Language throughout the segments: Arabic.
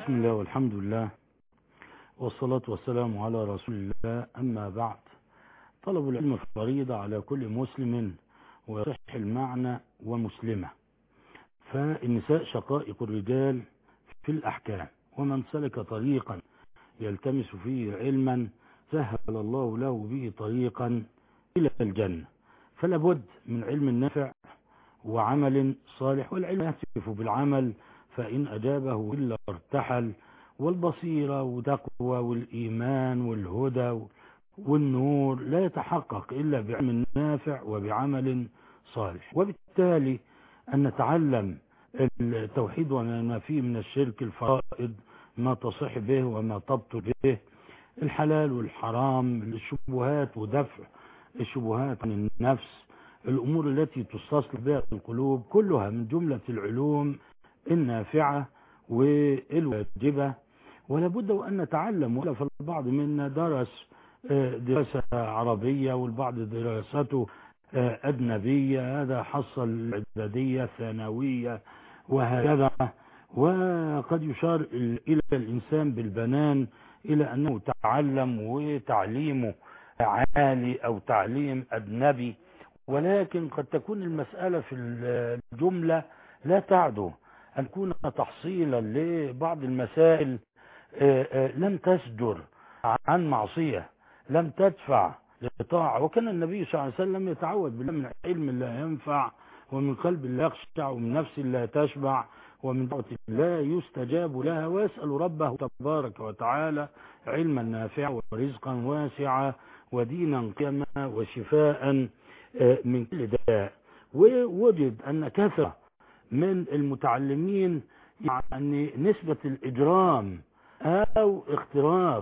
بسم الله والحمد لله والصلاة والسلام على رسول الله. أما بعد، طلب العلم فريضة على كل مسلم ويصح المعنى ومسلمة. فالنساء شقائق الرجال في الأحكام، ومن سلك طريقا يلتمس فيه علما سهل الله له به طريقا إلى الجنة. فلا بد من علم نافع وعمل صالح، والعلم يهتف بالعمل فإن أجابه إلا ارتحل. والبصيرة وتقوى والإيمان والهدى والنور لا يتحقق إلا بعلم نافع وبعمل صالح. وبالتالي أن نتعلم التوحيد وما فيه من الشرك، الفرائض، ما تصح به وما تبطل به، الحلال والحرام، الشبهات ودفع الشبهات عن النفس، الأمور التي تستصلح بها القلوب، كلها من جملة العلوم النافعة والواجبة. ولا بد وأن نتعلم. ولا فالبعض منا درس دراسة عربية، والبعض دراسته أجنبية، هذا حصل الإعدادية ثانوية وهكذا. وقد يشار إلى الإنسان بالبنان إلى أنه تعلم وتعليمه عالي أو تعليم أجنبي، ولكن قد تكون المسألة في الجملة لا تعدو أن تكون تحصيلا لبعض المسائل لم تسجر عن معصية، لم تدفع لطاعة. وكان النبي صلى الله عليه وسلم يتعوذ بالله من علم لا ينفع، ومن قلب لا يخشع، ومن نفس لا تشبع، ومن دعوة لا يستجاب لها، ويسأل ربه تبارك وتعالى علما نافعا ورزقا واسعا ودينا قيما وشفاء من كل داء. ووجد أن كثرة من المتعلمين يعني نسبة الإجرام أو اختراف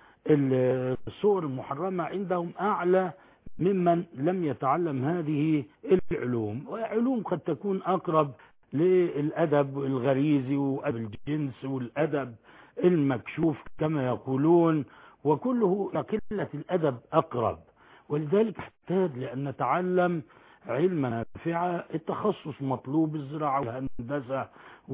الصور المحرمة عندهم أعلى ممن لم يتعلم هذه العلوم. وعلوم قد تكون أقرب للأدب الغريزي وأدب الجنس والأدب المكشوف كما يقولون، وكله قلة الأدب أقرب. ولذلك نحتاج لأن نتعلم علما نافعا. التخصص مطلوب، الزراعة والهندسة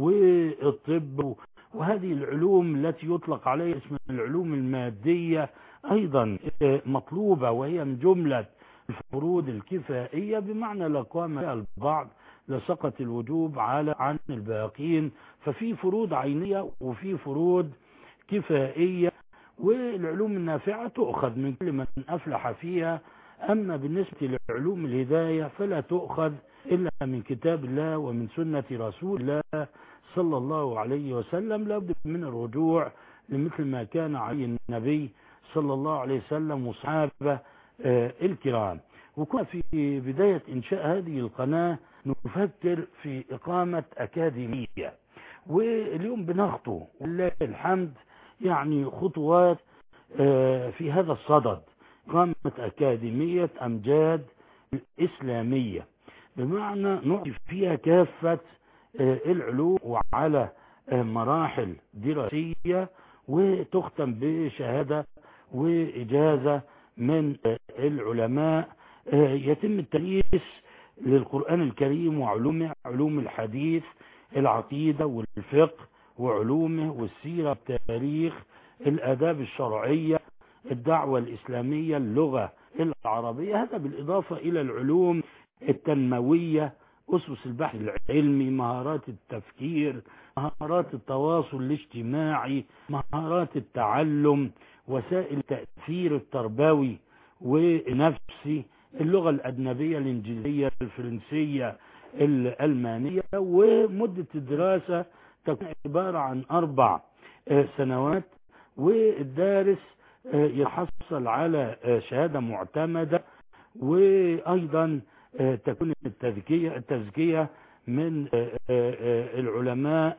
والطب وهذه العلوم التي يطلق عليها اسم العلوم المادية أيضا مطلوبة، وهي من جملة الفروض الكفائية، بمعنى لو قام بها البعض لسقط الوجوب عن الباقين. ففي فروض عينية وفي فروض كفائية، والعلوم النافعة تؤخذ من كل من أفلح فيها. أما بالنسبة لعلوم الهداية فلا تؤخذ إلا من كتاب الله ومن سنة رسول الله صلى الله عليه وسلم. لابد من الرجوع لمثل ما كان عليه النبي صلى الله عليه وسلم وصحابه الكرام. وكنا في بداية إنشاء هذه القناة نفكر في إقامة أكاديمية، واليوم بنخطو ولله الحمد يعني خطوات في هذا الصدد. إقامة أكاديمية أمجاد الإسلامية، بمعنى نعطي فيها كافة العلوم وعلى مراحل دراسية، وتختم بشهادة وإجازة من العلماء. يتم التدريس للقرآن الكريم وعلومه، علوم الحديث، العقيدة والفقه وعلومه، والسيرة، التاريخ، الآداب الشرعية، الدعوة الإسلامية، اللغة العربية. هذا بالإضافة إلى العلوم التنموية، أسس البحث العلمي، مهارات التفكير، مهارات التواصل الاجتماعي، مهارات التعلم، وسائل التأثير التربوي والنفسي، اللغة الأجنبية، الإنجليزية، الفرنسية، الألمانية. ومدة الدراسة تكون عبارة عن 4 سنوات، والدارس يحصل على شهادة معتمدة. وأيضا تكون التزكية من علماء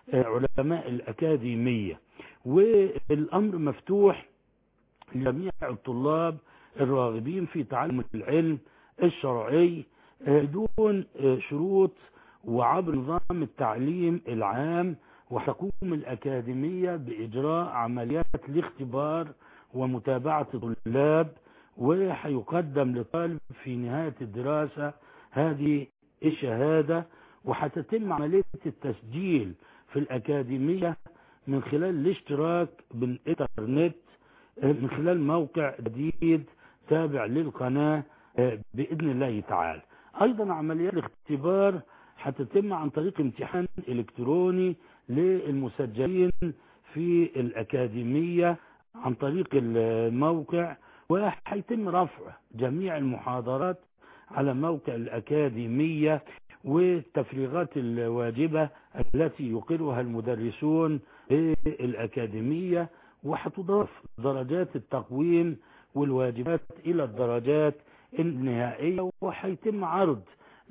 الأكاديمية. والأمر مفتوح لجميع الطلاب الراغبين في تعلم العلم الشرعي بدون شروط وعبر نظام التعليم العام. وتقوم الأكاديمية بإجراء عمليات الاختبار ومتابعة الطلاب، وحيقدم لطالب في نهاية الدراسة هذه الشهادة. وحتتم عملية التسجيل في الأكاديمية من خلال الاشتراك بالإنترنت من خلال موقع جديد تابع للقناة بإذن الله تعالى. أيضا عمليات الاختبار هتتم عن طريق امتحان إلكتروني للمسجلين في الأكاديمية عن طريق الموقع، وهيتم رفع جميع المحاضرات على موقع الأكاديمية والتفريغات الواجبة التي يقرها المدرسون بالأكاديمية، وهتضاف درجات التقويم والواجبات إلى الدرجات النهائية، وهيتم عرض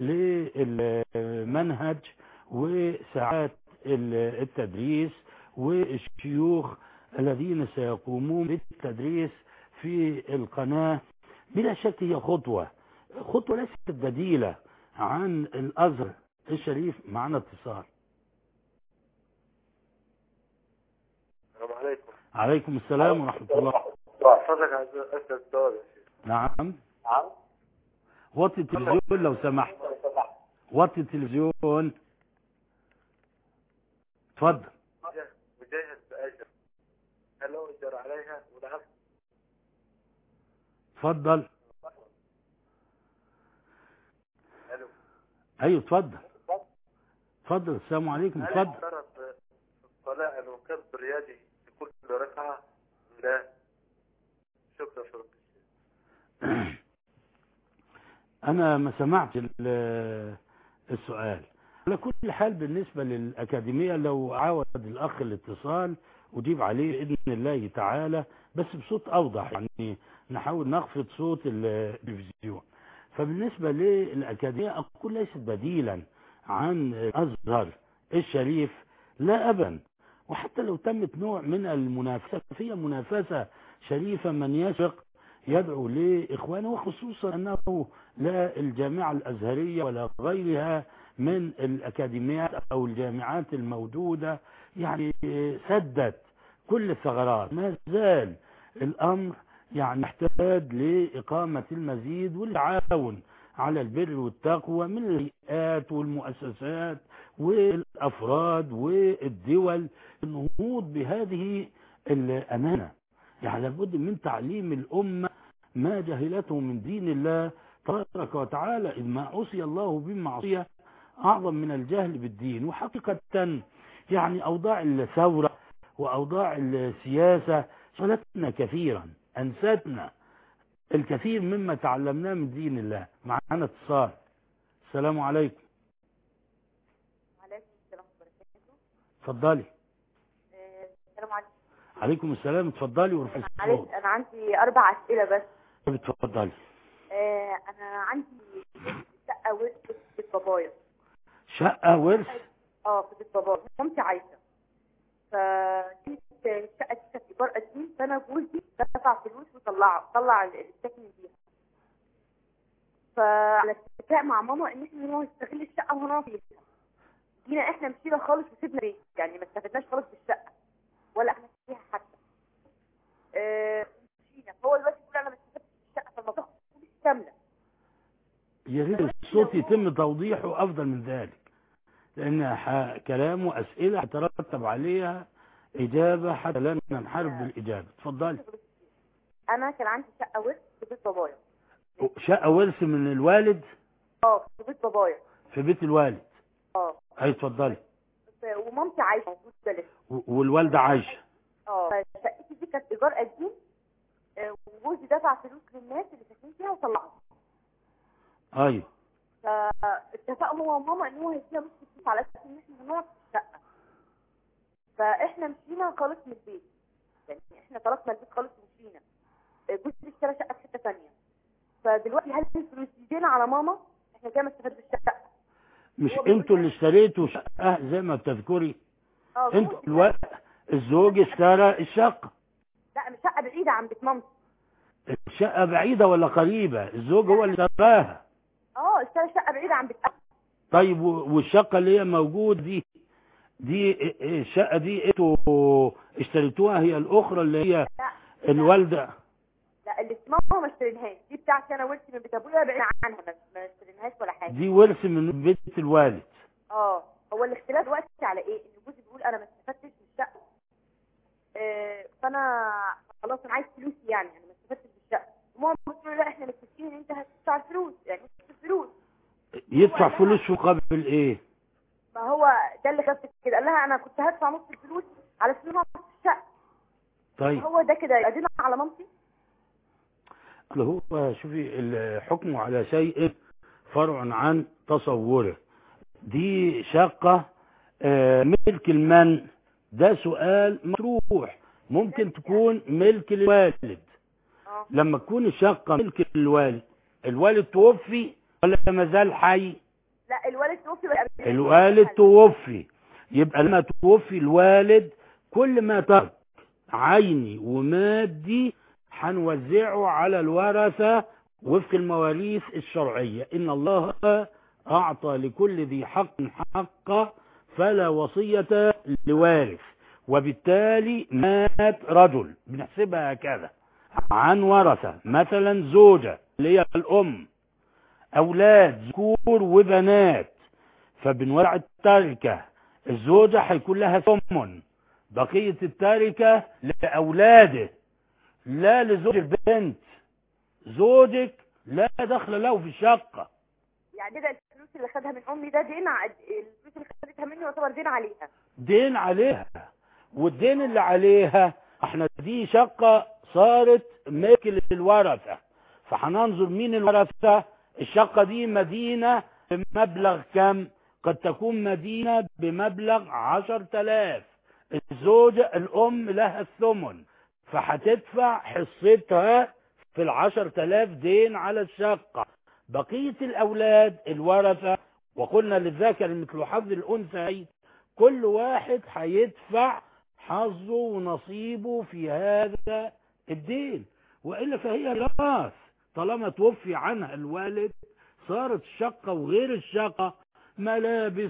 للمنهج وساعات التدريس والشيوخ الذين سيقومون بالتدريس في القناة. بلا شك هي خطوة ليست بديلة عن الأزهر الشريف. معنا اتصال. السلام عليكم. عليكم السلام ورحمة الله. فضلك عايز أسأل سؤال يا شيخ. نعم. وطي التلفزيون لو سمحت. وطي التلفزيون. اتفضل. مجهز بأجر، هل له أجر عليها ولا هل؟ اتفضل. ألو. ايوه اتفضل. اتفضل. السلام عليكم. اتفضل. هل اشترط في الصلاة أن يكبر يده في كل ركعة؟ لا. شكرا فضلك. انا ما سمعت السؤال. على كل حال بالنسبة للأكاديمية لو عاود الأخ الاتصال أجيب عليه بإذن الله تعالى، بس بصوت أوضح، يعني نحاول نخفض صوت التلفزيون. فبالنسبة للأكاديمية أقول ليست بديلا عن الأزهر الشريف، لا أبدا. وحتى لو تمت نوع من المنافسة فهي منافسة شريفة، من يسبق يدعو لإخوانه، وخصوصا أنه لا الجامعة الأزهرية ولا غيرها من الأكاديميات أو الجامعات الموجودة يعني سدت كل الثغرات. ما زال الأمر يعني يحتاج لإقامة المزيد والتعاون على البر والتقوى من الهيئات والمؤسسات والأفراد والدول، النهوض بهذه الأمانة. يعني لابد من تعليم الأمة ما جهلته من دين الله تبارك وتعالى، إذ ما عصي الله بمعصية أعظم من الجهل بالدين. وحقيقة يعني أوضاع الثورة وأوضاع السياسة شغلتنا كثيرا، أنستنا الكثير مما تعلمناه من دين الله. معنا اتصال. السلام عليكم. عليكم السلام وبركاته. اتفضلي. السلام عليكم. عليكم السلام. اتفضلي ورفعي الصوت. انا عندي 4 اسئله بس. اتفضلي. انا عندي شقه ورث في بيت بابايا. شقه ورث؟ في بيت بابايا، مامتي عايشه. فكانت الشقه دي كانت ايجار قديم، فانا جوزي دفع فلوس طلع السكن فيها. فعلى اتفاق مع ماما ان احنا هو يستغل الشقه وهنقعد فيها. جينا احنا مشينا خالص وسيبنا بيت، يعني ما استفدناش خالص بالشقه ولا احنا فيها حتى. مشينا، فهو دلوقتي بيقول انا ما استفدتش بالشقه، فالمنطقه مش كامله. يا ريت الصوت يتم توضيحه افضل من ذلك، لان كلام واسئله هترتب عليها اجابه حتى لا ننحرف بالاجابه. اتفضلي. انا كان عندي شقه ورث في بيت بابايا. شقه ورث من الوالد؟ في بيت بابايا. في بيت الوالد. اي اتفضلي. ومامتي عايشه موجوده لسه. والوالده عايشه. فشقتي دي كانت ايجار قديم، وجوزي دفع فلوس للناس اللي ساكنين فيها وطلعها. ايوه. فاتفق هو وماما ان هو هيديها نص الفلوس على اساس ان احنا هنقعد في الشقه. فاحنا مشينا خالص من البيت، يعني احنا تركنا البيت خالص ومشينا. جوزي اشترى شقه في حته ثانيه. فدلوقتي هل الفلوس دينا على ماما؟ احنا كده ما استفدناش بالشقه. مش انتوا اللي اشتريتوا شقه زي ما بتذكري؟ انتوا الزوج اشترى الشقه. لا، مش شقه بعيده عن بيت مامتي. الشقه بعيده ولا قريبه؟ الزوج هو اللي اشتراها. اشترى شقه بعيده عن بيت. طيب والشقه اللي هي موجود دي الشقه دي انتوا اشتريتوها هي الاخرى اللي هي الوالده؟ لا، اللي ماما ما اشتريناهاش، دي بتاعتي انا، ورثي من بيت ابويا بعيد عنها، ما اشتريناهاش ولا حاجه. دي ورث من بيت الوالد. هو الاختلاف دلوقتي على ايه؟ ان جوزي بيقول انا ما استفدتش من الشقه فانا خلاص انا عايز فلوسي، يعني انا ما استفدتش بالشقه. وماما بتقول له لا احنا متفقين ان انت هتدفع الفلوس، يعني الفلوس. يدفع فلوس مقابل ايه؟ ما هو ده اللي خفت كده، قال لها انا كنت هدفع نص الفلوس على فلوس الشقه. طيب هو ده كده يقدمها على مامتي؟ اللي هو شوفي الحكم على شيء فرع عن تصوره. دي شقة ملك المن؟ ده سؤال مطروح. ممكن تكون ملك الوالد. لما تكون الشقة ملك الوالد، الوالد توفي ولا ما زال حي؟ لا الوالد توفي. الوالد توفي. يبقى لما توفي الوالد كل ما ترك عيني ومادي هنوزعه على الورثة وفق المواريث الشرعية. إن الله أعطى لكل ذي حق حقه فلا وصية لوارث. وبالتالي مات رجل، بنحسبها كذا، عن ورثة مثلا زوجة اللي هي الأم، أولاد ذكور وبنات، فبنوزع التركة. الزوجة هيكون لها ثمن، بقية التركة لأولاده لا لزوج البنت. زوجك لا دخل له في الشقة. يعني ده الفلوس اللي خدها من امي ده دين الفلوس اللي خدتها مني يعتبر دين عليها. دين عليها، والدين اللي عليها احنا دي شقة صارت ملك للورثة، فهننظر مين الورثة. الشقة دي مدينة بمبلغ كم؟ قد تكون مدينة بمبلغ 10,000. الزوجة الأم لها الثمن، فهتدفع حصتها في 10,000 دين على الشقة. بقية الأولاد الورثة، وقلنا للذكر مثل حظ الأنثيين، كل واحد هيدفع حظه ونصيبه في هذا الدين، وإلا فهي ميراث. طالما توفي عنها الوالد صارت الشقة وغير الشقة ملابس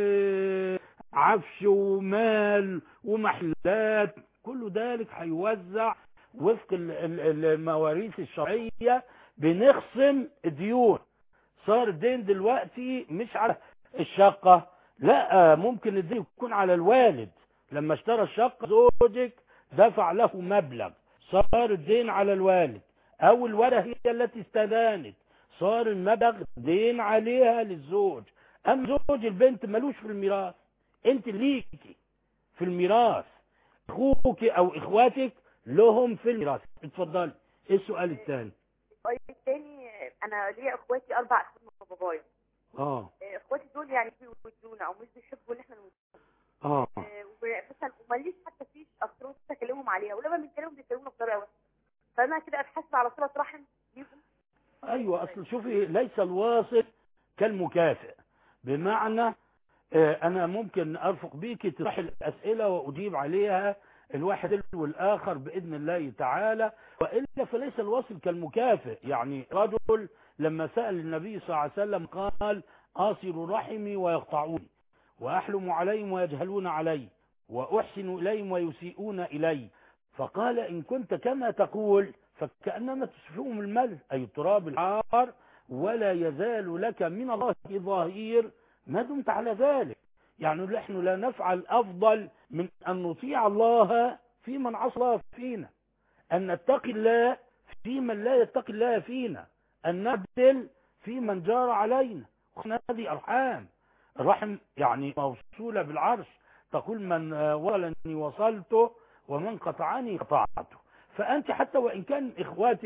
وعفش ومال ومحلات، كل ذلك هيوزع وفق المواريث الشرعية. بنخصم الديون. صار الدين دلوقتي مش على الشقة، لا، ممكن الدين يكون على الوالد. لما اشترى الشقة زوجك دفع له مبلغ، صار الدين على الوالد، او الورثة هي التي استدانت، صار المبلغ دين عليها للزوج. اما زوج البنت ملوش في الميراث، انت ليكي في الميراث، اخوك او اخواتك لهم في الميراث. اتفضلي، ايه السؤال الثاني؟ السؤال الثاني، انا ليا اخواتي 4 اخوات من بابايا. اخواتي دول يعني بيودونا او مش بيحبوا ان احنا نودونا. مثلا وماليش حتى فيش اخطار اكلمهم عليها، ولما بنتكلم بيتكلموا بطريقه وحشه، فانا كده اتحاسب على صله رحم ليهم. ايوه، اصل شوفي ليس الواصل كالمكافئ. بمعنى انا ممكن ارفق بيكي تطرحي الاسئله واجيب عليها الواحد والاخر باذن الله تعالى، والا فليس الواصل كالمكافئ. يعني رجل لما سال النبي صلى الله عليه وسلم قال: اصل رحمي ويقطعوني، واحلم عليهم ويجهلون علي، واحسن اليهم ويسيئون الي. فقال: ان كنت كما تقول فكانما تسفهم المل، اي تراب العار، ولا يزال لك من الله ظهير ما دمت على ذلك. يعني نحن لا نفعل أفضل من أن نطيع الله في من عصى الله فينا، أن نتقي الله في من لا يتقي الله فينا، أن نعدل في من جار علينا. هذه أرحام. الرحم يعني موصولة بالعرش، تقول: من وصلني وصلته ومن قطعني قطعته. فأنت حتى وإن كان إخواتك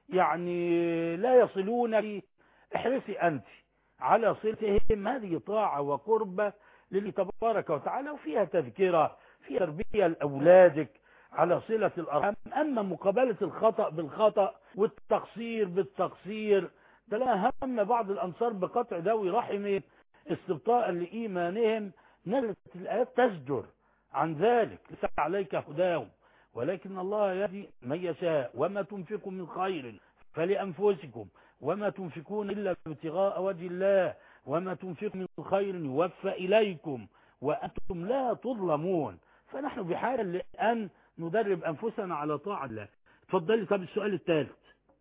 يعني لا يصلونك، احرصي أنت على صلتهم. هذه طاعة وقربة لله تبارك وتعالى، وفيها تذكرة، فيها تربية لأولادك على صلة الأرحام. أما مقابلة الخطأ بالخطأ والتقصير بالتقصير، ده لا هم بعض الأنصار بقطع ذوي رحمهم استبطاء لإيمانهم. نزلت الآيات تزجر عن ذلك: ليس عليك هداهم ولكن الله يهدي من يشاء، وما تنفقوا من خير فلأنفسكم وما تنفقون إلا ابتغاء وجه الله، وما تنفقوا من خير يوفى إليكم وأنتم لا تظلمون. فنحن بحاجة لأن ندرب أنفسنا على طاعة الله. اتفضلي. طب السؤال الثالث.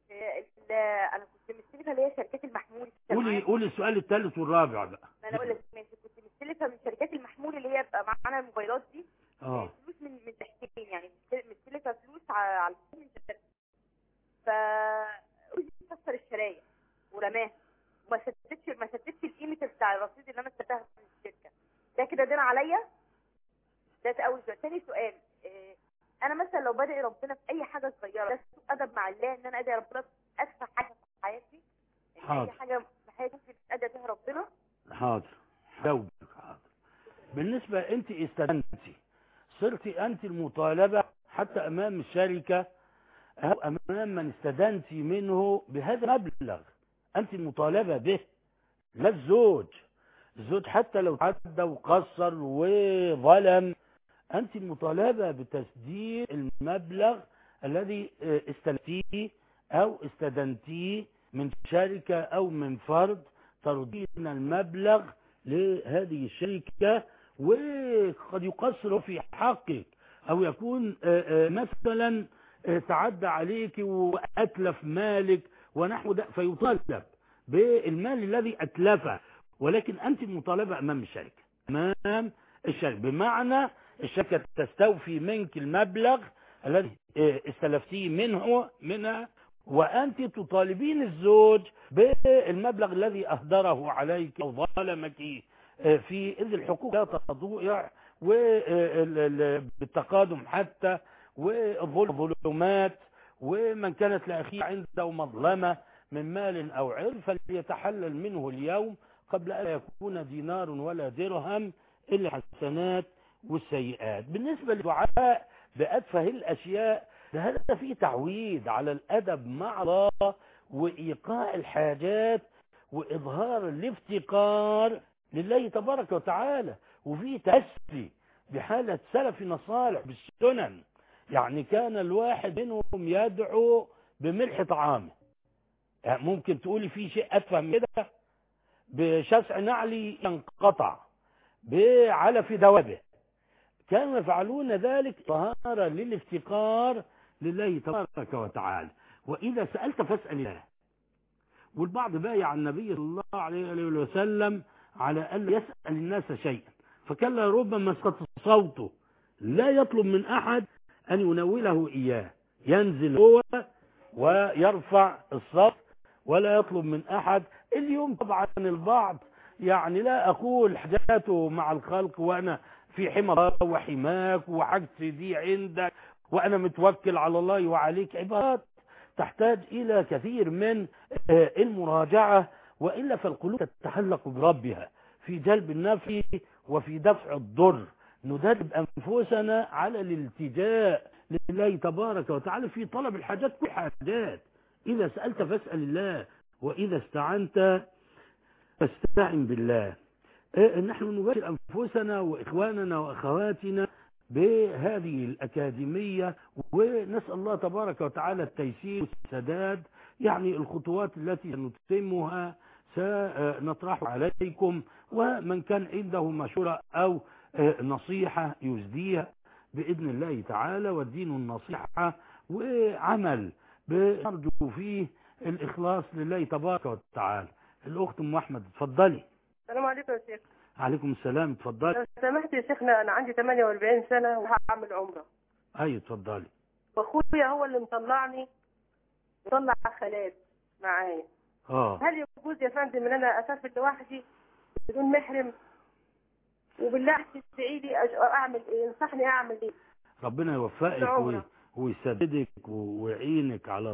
أنا كنت مستلفة اللي هي شركات المحمول. قولي السؤال الثالث والرابع بقى. أنا أقول لك ماشي. كنت مستلفة من شركات المحمول اللي هي بقى معانا الموبايلات دي فلوس من تحتين، يعني مستلفة فجوزي كسر الشرايع ورماها وما سددتش القيمه بتاع الرصيد اللي انا اشتريتها من الشركه. ده كده دين عليا؟ ده اول سؤال. تاني سؤال، انا مثلا لو بدعي ربنا في اي حاجه صغيره، ده سوء ادب مع الله ان انا ادعي ربنا في ادفع حاجه في حياتي؟ ان اي حاجه في حياتي ممكن ادعي بيها ربنا؟ حاضر جاوبك. حاضر. بالنسبه انت استدنتي، صرتي انت المطالبه حتى امام الشركه او امام من استدنتي منه بهذا المبلغ، انت المطالبه به، لا الزوج. الزوج حتى لو تعدى وقصر وظلم، أنت المطالبة بتسديد المبلغ الذي استلفتيه أو استدنتيه من شركة أو من فرد، تردين المبلغ لهذه الشركة. وقد يقصر في حقك أو يكون مثلا تعدى عليك وأتلف مالك ونحو ده، فيطالب بالمال الذي أتلفه، ولكن أنت المطالبة أمام الشركة، أمام الشركة، بمعنى الشركة تستوفي منك المبلغ الذي استلفتيه منها، وأنت تطالبين الزوج بالمبلغ الذي أهدره عليك أو ظلمك فيه، إذ الحقوق لا تضيع، وبالتقادم حتى، والظلمات، ومن كانت لأخيه عنده مظلمة من مال أو عرض فليتحلل منه اليوم قبل أن يكون دينار ولا درهم إلا الحسنات والسيئات. بالنسبة للدعاء بأتفه الأشياء، هذا فيه تعويد على الأدب مع الله وإيقاع الحاجات وإظهار الافتقار لله تبارك وتعالى، وفيه تأسي بحالة سلفنا الصالح بالسنن. يعني كان الواحد منهم يدعو بملح طعامه، يعني ممكن تقولي فيه شيء أتفه من كده؟ بشسع نعلي ينقطع، بعلف دوابه، كانوا يفعلون ذلك طهارة للافتقار لله تبارك وتعالى. وإذا سألت فاسأل الله. والبعض بايع النبي صلى الله عليه وسلم على أن يسأل الناس شيئا، فكان ربما سقط صوته، لا يطلب من أحد أن ينوله إياه، ينزل هو ويرفع الصوت ولا يطلب من أحد. اليوم طبعا البعض، يعني لا أقول حاجاته مع الخلق وأنا في حمى الله وحماك وحاجتي دي عندك وأنا متوكل على الله وعليك، عبارات تحتاج إلى كثير من المراجعة، وإلا فالقلوب تتحلق بربها في جلب النفع وفي دفع الضر. ندرب أنفسنا على الالتجاء لله تبارك وتعالى في طلب الحاجات، كل حاجات. إذا سألت فاسأل الله، وإذا استعنت فاستعن بالله. نحن نباشر أنفسنا وإخواننا وأخواتنا بهذه الأكاديمية، ونسأل الله تبارك وتعالى التيسير والسداد. يعني الخطوات التي سنتمها سنطرح عليكم، ومن كان عنده مشورة أو نصيحة يسديها بإذن الله تعالى، والدين النصيحة وعمل بنرجو فيه الإخلاص لله تبارك وتعالى. الأخت أم أحمد اتفضلي. السلام عليكم يا شيخ. عليكم السلام، اتفضلي. لو سمحت يا شيخنا، أنا عندي 48 سنة وهعمل عمرة. أيوة اتفضلي. وأخويا هو اللي مطلعني، مطلع خالات معايا. هل يجوز يا فندم إن أنا أسافر لوحدي بدون محرم؟ وبالله تدعي لي أعمل إيه؟ انصحني أعمل إيه؟ ربنا يوفقك ويسددك ويعينك على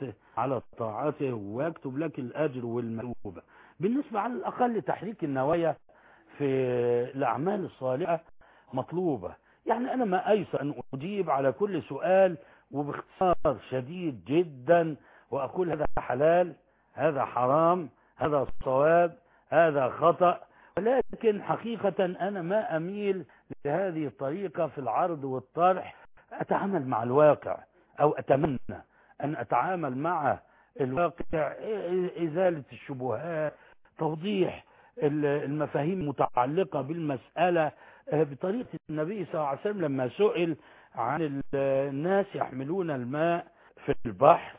طاعته ويكتب لك الأجر والمثوبة. بالنسبة على الأقل تحريك النوايا في الأعمال الصالحة مطلوبة. يعني أنا ما أيسر أن أجيب على كل سؤال وباختصار شديد جدا وأقول هذا حلال، هذا حرام، هذا صواب، هذا خطأ، ولكن حقيقة أنا ما أميل لهذه الطريقة في العرض والطرح. أتعامل مع الواقع، أو أتمنى أن أتعامل مع الواقع، إزالة الشبهات، توضيح المفاهيم المتعلقة بالمسألة بطريقة النبي صلى الله عليه وسلم لما سئل عن الناس يحملون الماء في البحر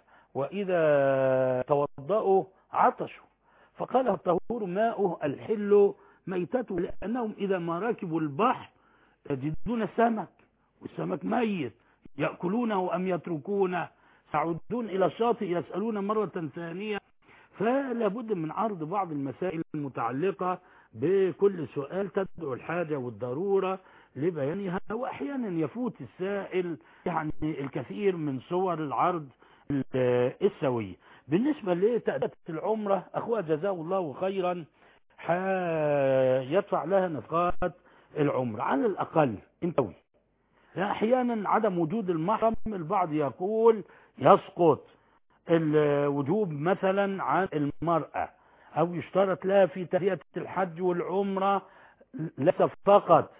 وإذا توضأوا عطشوا، فقال الطهور ماؤه الحل ميتته، لأنهم إذا ما ركبوا البحر يجدون السمك والسمك ميت، يأكلونه أم يتركونه؟ يعودون إلى الشاطئ يسألون مرة ثانية. فلا بد من عرض بعض المسائل المتعلقة بكل سؤال تدعو الحاجة والضرورة لبيانها، وأحيانا يفوت السائل يعني الكثير من صور العرض السوي. بالنسبة لتأدية العمرة، أخوة جزاه الله خيرا يدفع لها نفقات العمرة على الأقل انتوي. أحيانا عدم وجود المحرم البعض يقول يسقط الوجوب مثلا عن المرأة، أو يشترط لها في تأدية الحج والعمرة ليس فقط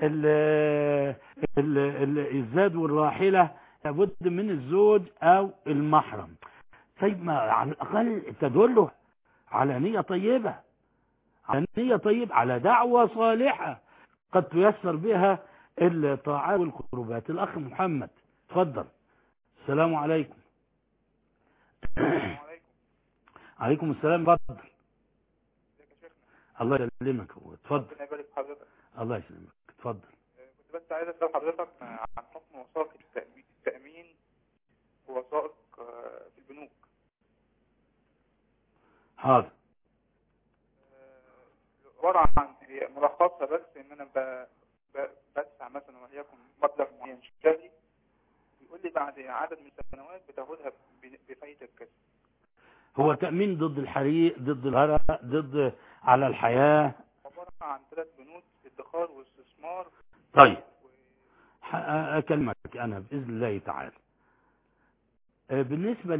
الزاد والراحلة، لابد من الزوج أو المحرم. طيب ما على الأقل تدله على نية طيبة، على نية طيبة، على دعوة صالحة قد تيسر بها الطاعات والقربات. الأخ محمد تفضل. السلام عليكم. السلام عليكم. عليكم السلام. تفضل. الله يسلمك. اتفضل. ربنا يبارك في حضرتك. الله يسلمك. اتفضل. كنت بس عايز اسال حضرتك عن حكم وثائق التأمين ووثائق في البنوك. حاضر. عبارة عن هي ملخصها بس ان انا بدفع مثلا وليكن مبلغ معين شهري، بيقول لي بعد عدد من السنوات بتاخدها بفايدة كذا. هو تأمين ضد الحريق، ضد الغرق، ضد على الحياة. عبارة عن 3 بنود: ادخار واستثمار. طيب أكلمك أنا بإذن الله تعالى. بالنسبة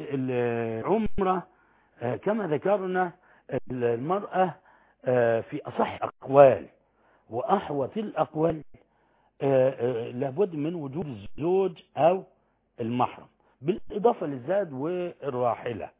للعمرة كما ذكرنا المرأة في أصح أقوال وأحوط الأقوال لابد من وجود الزوج أو المحرم، بالإضافة للزاد والراحلة.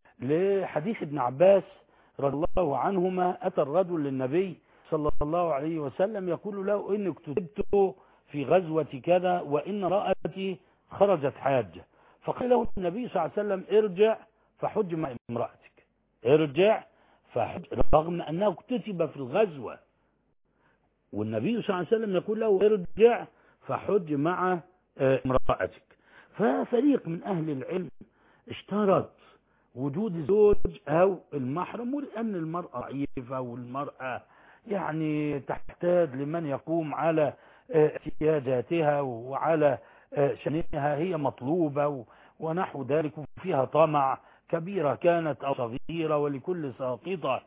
لحديث ابن عباس رضي الله عنهما: أتى الرجل للنبي صلى الله عليه وسلم يقول له: إني اكتتبت في غزوة كذا وإن رأتي خرجت حاجة. فقال له النبي صلى الله عليه وسلم: ارجع فحج مع امرأتك. ارجع فحج، رغم أنه اكتتب في الغزوة، والنبي صلى الله عليه وسلم يقول له: ارجع فحج مع امرأتك. ففريق من أهل العلم اشترط وجود الزوج أو المحرم، ولأن المرأة ضعيفة والمرأة يعني تحتاج لمن يقوم على احتياجاتها وعلى شأنها، هي مطلوبة ونحو ذلك، وفيها طمع، كبيرة كانت أو صغيرة، ولكل ساقطة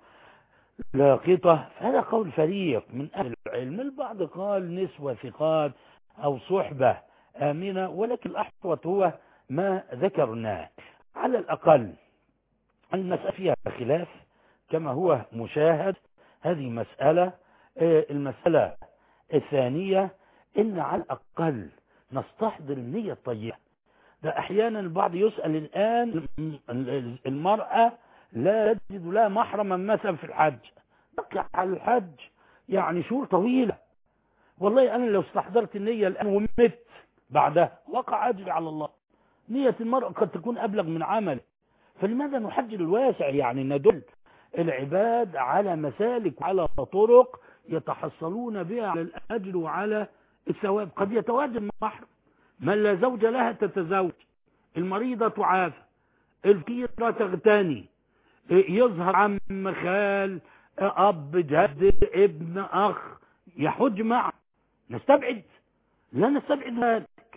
لاقطة. هذا قول فريق من أهل العلم. البعض قال نسوة ثقات أو صحبة آمنة، ولكن الأحوط هو ما ذكرناه. على الأقل المسألة فيها خلاف كما هو مشاهد. هذه مسألة. المسألة الثانية إن على الأقل نستحضر النية الطيبة. ده أحيانا البعض يسأل الآن المرأة لا تجد لها محرما مثلا في الحج، بقي على الحج يعني شهور طويلة. والله أنا لو استحضرت النية الآن ومت بعدها وقع أجري على الله. نية المرأة قد تكون أبلغ من عمل، فلماذا نحجر الواسع؟ يعني ندل العباد على مسالك وعلى طرق يتحصلون بها على الأجر وعلى الثواب. قد يتواجد محرم، من لا زوج لها تتزوج، المريضة تعافى، الفقيرة تغتني، يظهر عم، خال، أب، جد، ابن، أخ، يحج معه. نستبعد؟ لا نستبعد ذلك.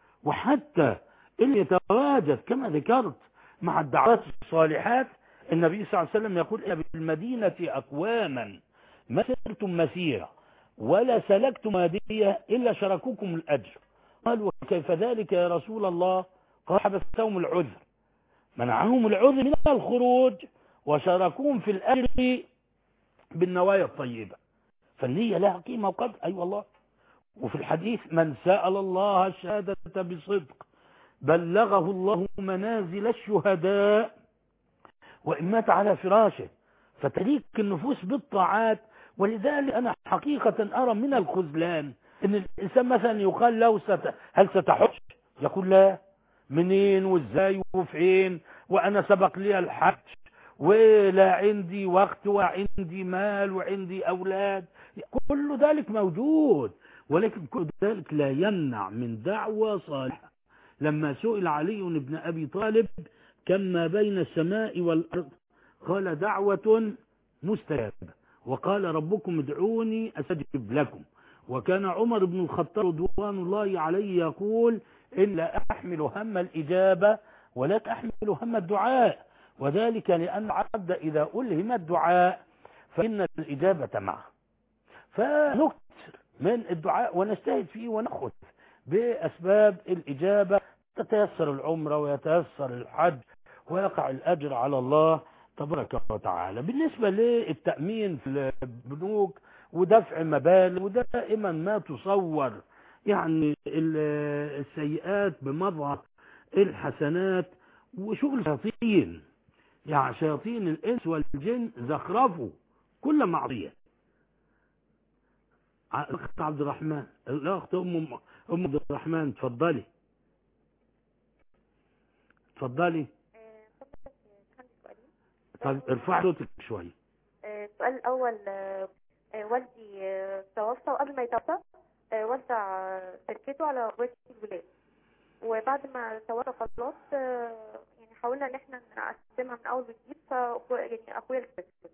وحتى اللي يتواجد كما ذكرت مع الدعوات الصالحات، النبي صلى الله عليه وسلم يقول: إن بالمدينة أقواما ما سرتم مسيرة ولا سلكتم وادية إلا شركوكم الأجر. قالوا: وكيف ذلك يا رسول الله؟ قال: حبستهم العذر، منعهم العذر من الخروج وشاركوهم في الأجر بالنوايا الطيبة. فالنية لها قيمة وقدر. أي والله. وفي الحديث: من سأل الله الشهادة بصدق بلغه الله منازل الشهداء وإن مات على فراشه. فتليك النفوس بالطاعات. ولذلك أنا حقيقة أرى من الخذلان إن الإنسان مثلا يقال له: هل ستحج؟ يقول: لا. منين وإزاي وفين؟ وأنا سبق لي الحج ولا عندي وقت وعندي مال وعندي أولاد. كل ذلك موجود، ولكن كل ذلك لا يمنع من دعوة صالحة لما سئل علي بن أبي طالب كم ما بين السماء والأرض قال دعوة مستجابة، وقال ربكم ادعوني أستجب لكم. وكان عمر بن الخطاب رضوان الله عليه يقول إن لا أحمل هم الإجابة ولا أحمل هم الدعاء، وذلك لأن العبد إذا ألهم الدعاء فإن الإجابة معه. فنكثر من الدعاء ونجتهد فيه ونأخذ بأسباب الإجابة، تتيسر العمرة ويتيسر الحج ويقع الأجر على الله تبارك وتعالى. بالنسبة للتأمين في البنوك ودفع مبالغ، ودائما ما تصور يعني السيئات بمظهر الحسنات، وشغل شياطين، يعني شياطين الإنس والجن زخرفوا كل معصية. الأخت عبد الرحمن، الأخت أم عبد الرحمن، تفضلي تفضلي. طب ارفع صوتك شوية. السؤال الأول، والدي توفى، وقبل ما يتوفى وزع تركته على بيت الولاد، وبعد ما توفى خلاص يعني حاولنا ان احنا نقسمها من اول وجديد، يعني اخويا الكبير،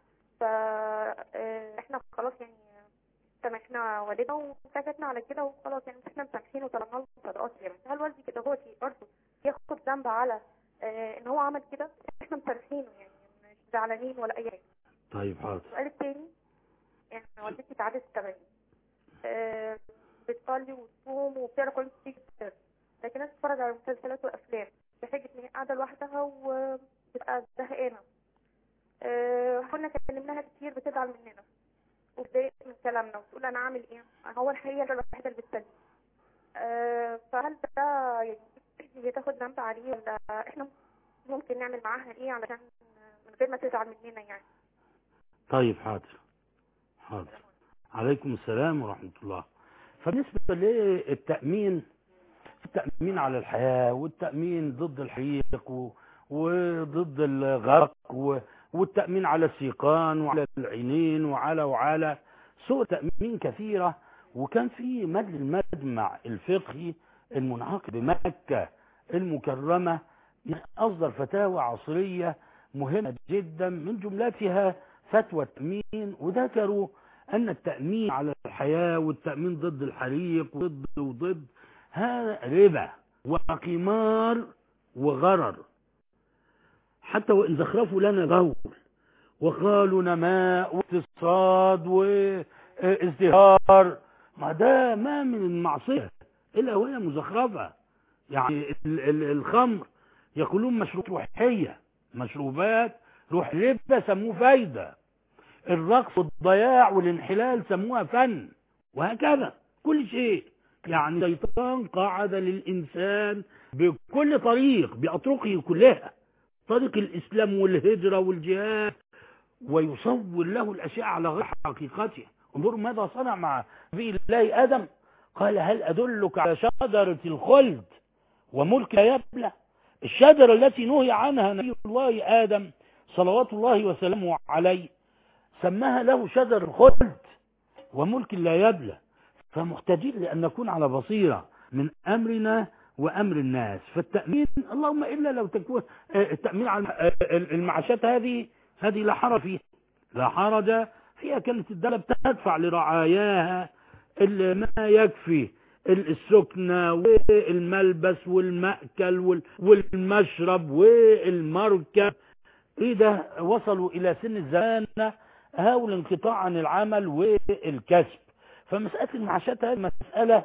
فاحنا خلاص يعني سامحنا والدنا وسكتنا على كده وخلاص، يعني احنا مسامحين وطلبنا له صدقات يعني. هل والدي كده هو برضه ياخد ذنب على ان هو عمل كده؟ احنا مسامحينه يعني مش زعلانين ولا اي حاجه. طيب حاضر. السؤال الثاني، يعني والدتي تعدت 70، بتصلي وتصوم وبتقرا قرآن كتير، لكن الناس بتتفرج على مسلسلات وافلام بحجه ان هي قاعده لوحدها وبتبقى زهقانه. كنا كلمناها كتير بتزعل مننا وبتضايق من كلامنا وتقول انا اعمل ايه، هو الحقيقه الوحيده اللي بتسلي. فهل ده يعني بتاخد ذنب عليه، ولا احنا ممكن نعمل معاها ايه علشان من غير ما تزعل مننا يعني؟ طيب حاضر حاضر. عليكم السلام ورحمة الله. فبالنسبة للتأمين، التأمين على الحياة والتأمين ضد الحريق وضد الغرق والتأمين على السيقان وعلى العينين وعلى سوء تأمين كثيرة. وكان في المجمع الفقهي المنعقد بمكة المكرمة أصدر فتاوى عصرية مهمة جدا، من جملتها فتوى التأمين، وذكروا أن التأمين على الحياة والتأمين ضد الحريق وضد هذا ربا وقمار وغرر، حتى وإن زخرفوا لنا قول وقالوا نماء واقتصاد وازدهار، ما ده ما من المعصية إلا وهي مزخرفة. يعني الخمر يقولون مشروبات روحية، مشروبات روح، ربا سموه فايدة، الرقص والضياع والانحلال سموها فن، وهكذا كل شيء. يعني الشيطان قاعد للإنسان بكل طريق بأطرقه كلها، طريق الإسلام والهجرة والجهاد، ويصور له الأشياء على غير حقيقتها. انظروا ماذا صنع مع نبي الله آدم، قال هل أدلك على شجرة الخلد وملك لا يبلى؟ الشجرة التي نهي عنها نبي الله آدم صلوات الله وسلامه عليه سماها له شجر الخلد وملك لا يبلى. فمحتاجين لأن نكون على بصيرة من أمرنا وأمر الناس. فالتأمين اللهم إلا لو تكون التأمين على المعاشات هذه لا حرج فيها، لا حرج فيها. كانت الدولة بتدفع لرعاياها ما يكفي السكنة والملبس والمأكل والمشرب والمركب. إذا وصلوا إلى سن الزمانة هاول انقطاع عن العمل والكسب. فمسألة المعاشات هذه مسألة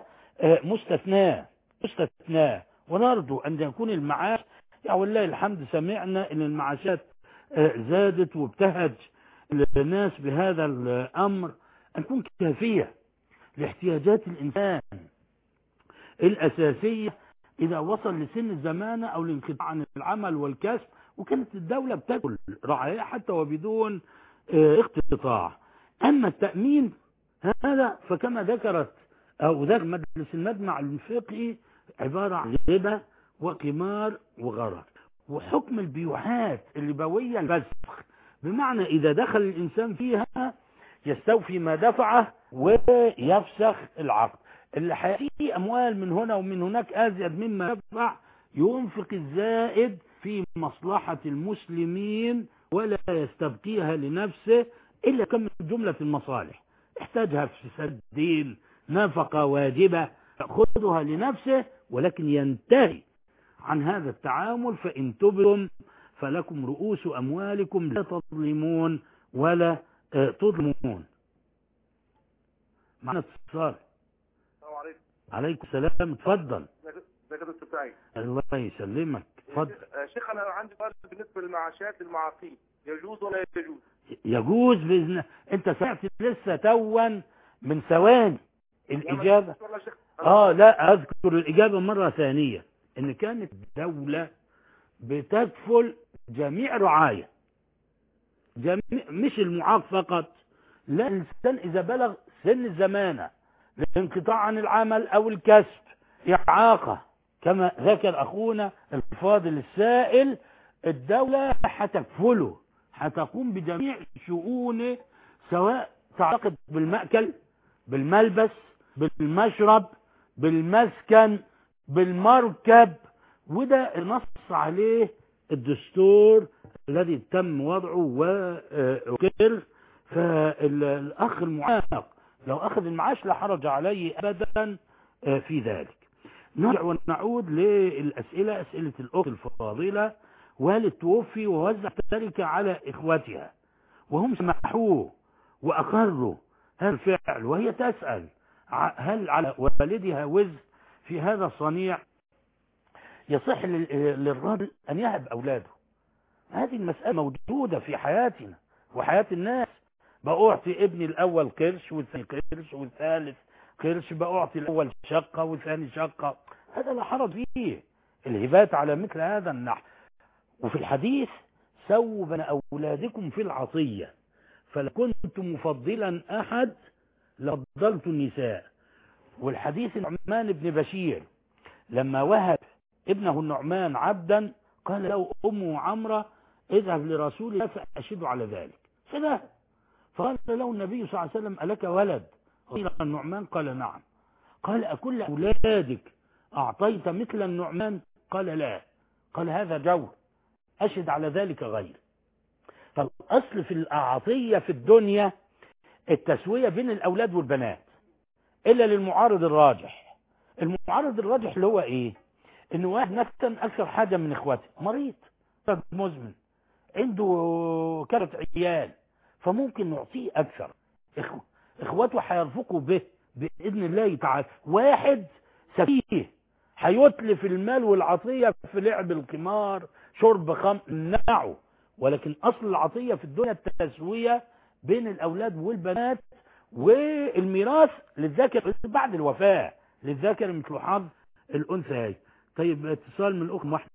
مستثناة، ونرجو أن يكون المعاش، يعني والله الحمد سمعنا أن المعاشات زادت وابتهج الناس بهذا الأمر، أن تكون كافية لاحتياجات الإنسان الأساسية إذا وصل لسن الزمانة أو الانقطاع عن العمل والكسب. وكانت الدولة بتاكل رعاية حتى وبدون اقتطاع. أما التأمين هذا فكما ذكرت أو ذكر مجلس المجمع الفقهي عبارة عن ربا وقمار وغرر. وحكم البيوعات الربوية الفسخ، بمعنى إذا دخل الإنسان فيها يستوفي ما دفعه ويفسخ العقد. اللي هيأتيه أموال من هنا ومن هناك أزيد مما يدفع ينفق الزائد في مصلحة المسلمين ولا يستبقيها لنفسه إلا كم من جملة المصالح احتاجها في سد الدين، نفقة واجبة يأخذها لنفسه، ولكن ينتهي عن هذا التعامل. فإن تبتم فلكم رؤوس أموالكم لا تظلمون ولا تظلمون. معنا اتصال. السلام عليكم. عليكم السلام، اتفضل. ازيك يا دكتور سعيد؟ الله يسلمك، اتفضل. شيخ انا عندي سؤال بالنسبه للمعاشات للمعاقين، يجوز ولا يجوز؟ يجوز بإذن. انت سمعت لسه توا من ثواني الإجابة. لا أذكر الإجابة مرة ثانية، إن كانت الدولة بتكفل جميع رعاية، مش المعاق فقط، لا، الإنسان إذا بلغ سن الزمانة لانقطاع عن العمل أو الكسب، إعاقة، كما ذكر أخونا الفاضل السائل، الدولة هتكفله، هتقوم بجميع شؤونه، سواء تعتقد بالمأكل، بالملبس، بالمشرب، بالمسكن، بالمركب. وده نص عليه الدستور الذي تم وضعه وأقر. فالأخ المعاق لو أخذ المعاش لا حرج عليه أبدا في ذلك. نرجع ونعود للأسئلة. أسئلة الأخت الفاضلة: والد توفي ووزع التركة على إخوتها وهم سمحوه وأقروا هذا الفعل، وهي تسأل هل على والدها وزر في هذا الصنيع؟ يصح للرجل أن يهب أولاده. هذه المسألة موجودة في حياتنا وحياة الناس. بأعطي ابني الأول قرش والثاني قرش والثالث قرش، بأعطي الأول شقة والثاني شقة، هذا لا حرج فيه، الهبات على مثل هذا النحو. وفي الحديث: سووا بين أولادكم في العطية، فلكنت مفضلا أحد لفضلت النساء. والحديث النعمان بن بشير لما وهب ابنه النعمان عبدا قال له أمه عمرة: اذهب لرسول الله فأشهد على ذلك. فذهب، فقال له النبي صلى الله عليه وسلم: ألك ولد؟ قال النعمان: قال نعم. قال: أكل أولادك أعطيت مثل النعمان؟ قال: لا. قال: هذا جور، أشهد على ذلك غير. فالأصل في الأعطية في الدنيا التسوية بين الأولاد والبنات، إلا للمعارض الراجح. المعارض الراجح اللي هو إيه؟ إنه واحد مثلا أكثر حاجة من إخواته مريض مزمن، عنده كرة عيال، فممكن نعطيه أكثر. إخواته هيرفقوا به بإذن الله تعالى. واحد سفيه هيتلف المال والعطية في لعب القمار، شرب خمر، نمنعه. ولكن أصل العطية في الدنيا التسوية بين الأولاد والبنات، والميراث للذكر بعد الوفاة، للذكر مثل حظ الأنثى. طيب، اتصال من الأخت أحمد.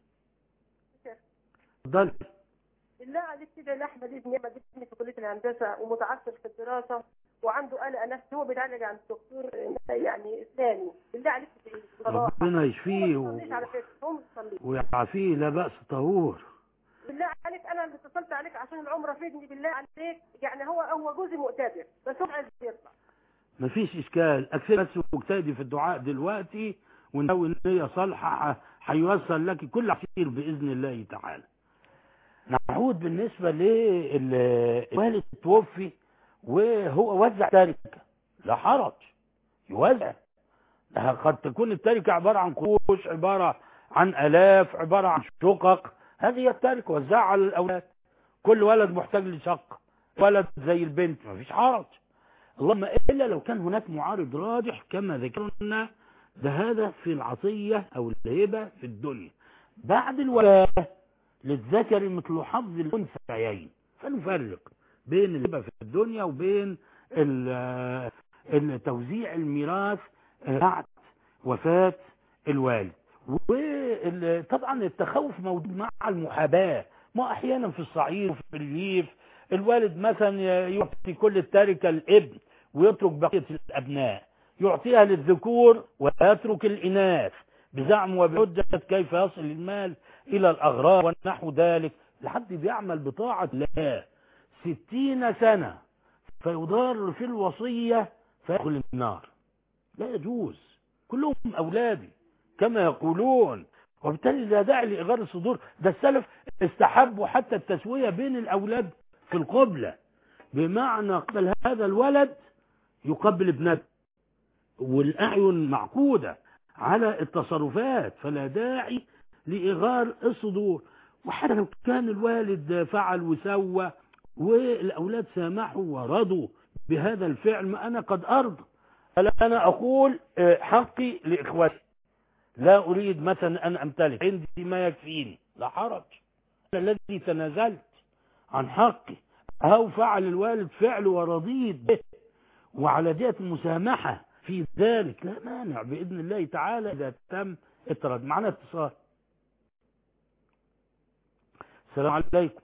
اتفضل. بالله عليك كده الأحمد ابني في كلية الهندسة ومتعثر في الدراسة وعنده قلق نفسي، هو بيتعالج عند دكتور يعني إسلامي. بالله عليك ربنا يشفيه ويعافيه، لا بأس طهور. بالله عليك أنا اللي اتصلت عليك عشان العمرة في ابني. بالله عليك يعني هو جوزي مؤتبر بس هو عايز يطلع. مفيش إشكال، أكثر بس واجتهدي في الدعاء دلوقتي، ونسوي النية صالحة هيوصل لك كل عسير بإذن الله تعالى. نعود بالنسبة للوالد توفي وهو وزع تركة، لا حرج يوزع. قد تكون التركة عبارة عن قروش، عبارة عن آلاف، عبارة عن شقق، هذه التركة وزعها على الأولاد. كل ولد محتاج لشقة، ولد زي البنت، ما فيش حرج. اللهم إلا لو كان هناك معارض راجح كما ذكرنا، ده هذا في العطية أو الهبة في الدنيا. بعد الولاء للذكر مثل حظ الأنثيين، فنفرق بين الهبة في الدنيا وبين توزيع الميراث بعد وفاة الوالد. وطبعا التخوف موجود مع المحاباة، ما أحيانا في الصعيد وفي الريف الوالد مثلا يعطي كل التركة الابن ويترك بقية الأبناء، يعطيها للذكور ويترك الإناث بزعم وبحجة كيف يصل المال إلى الأغراب ونحو ذلك، لحد بيعمل بطاعة الله 60 سنة فيضار في الوصية فيدخل النار. لا يجوز، كلهم أولادي كما يقولون، وبالتالي لا داعي لإغار الصدور. ده السلف استحبوا حتى التسوية بين الأولاد في القبلة، بمعنى قبل هذا الولد يقبل ابنته، والأعين معقودة على التصرفات، فلا داعي لإغار الصدور. وحتى لو كان الوالد فعل وسوى والأولاد سامحوا ورضوا بهذا الفعل، ما أنا قد أرضى. أنا أقول حقي لإخوتي، لا أريد مثلا أن أمتلك، عندي ما يكفيني، لا حرج. الذي تنازلت عن حقي أو فعل الوالد فعل ورضيت به، وعلى جهة المسامحة في ذلك لا مانع بإذن الله تعالى إذا تم التردد. معنا اتصال. السلام عليكم.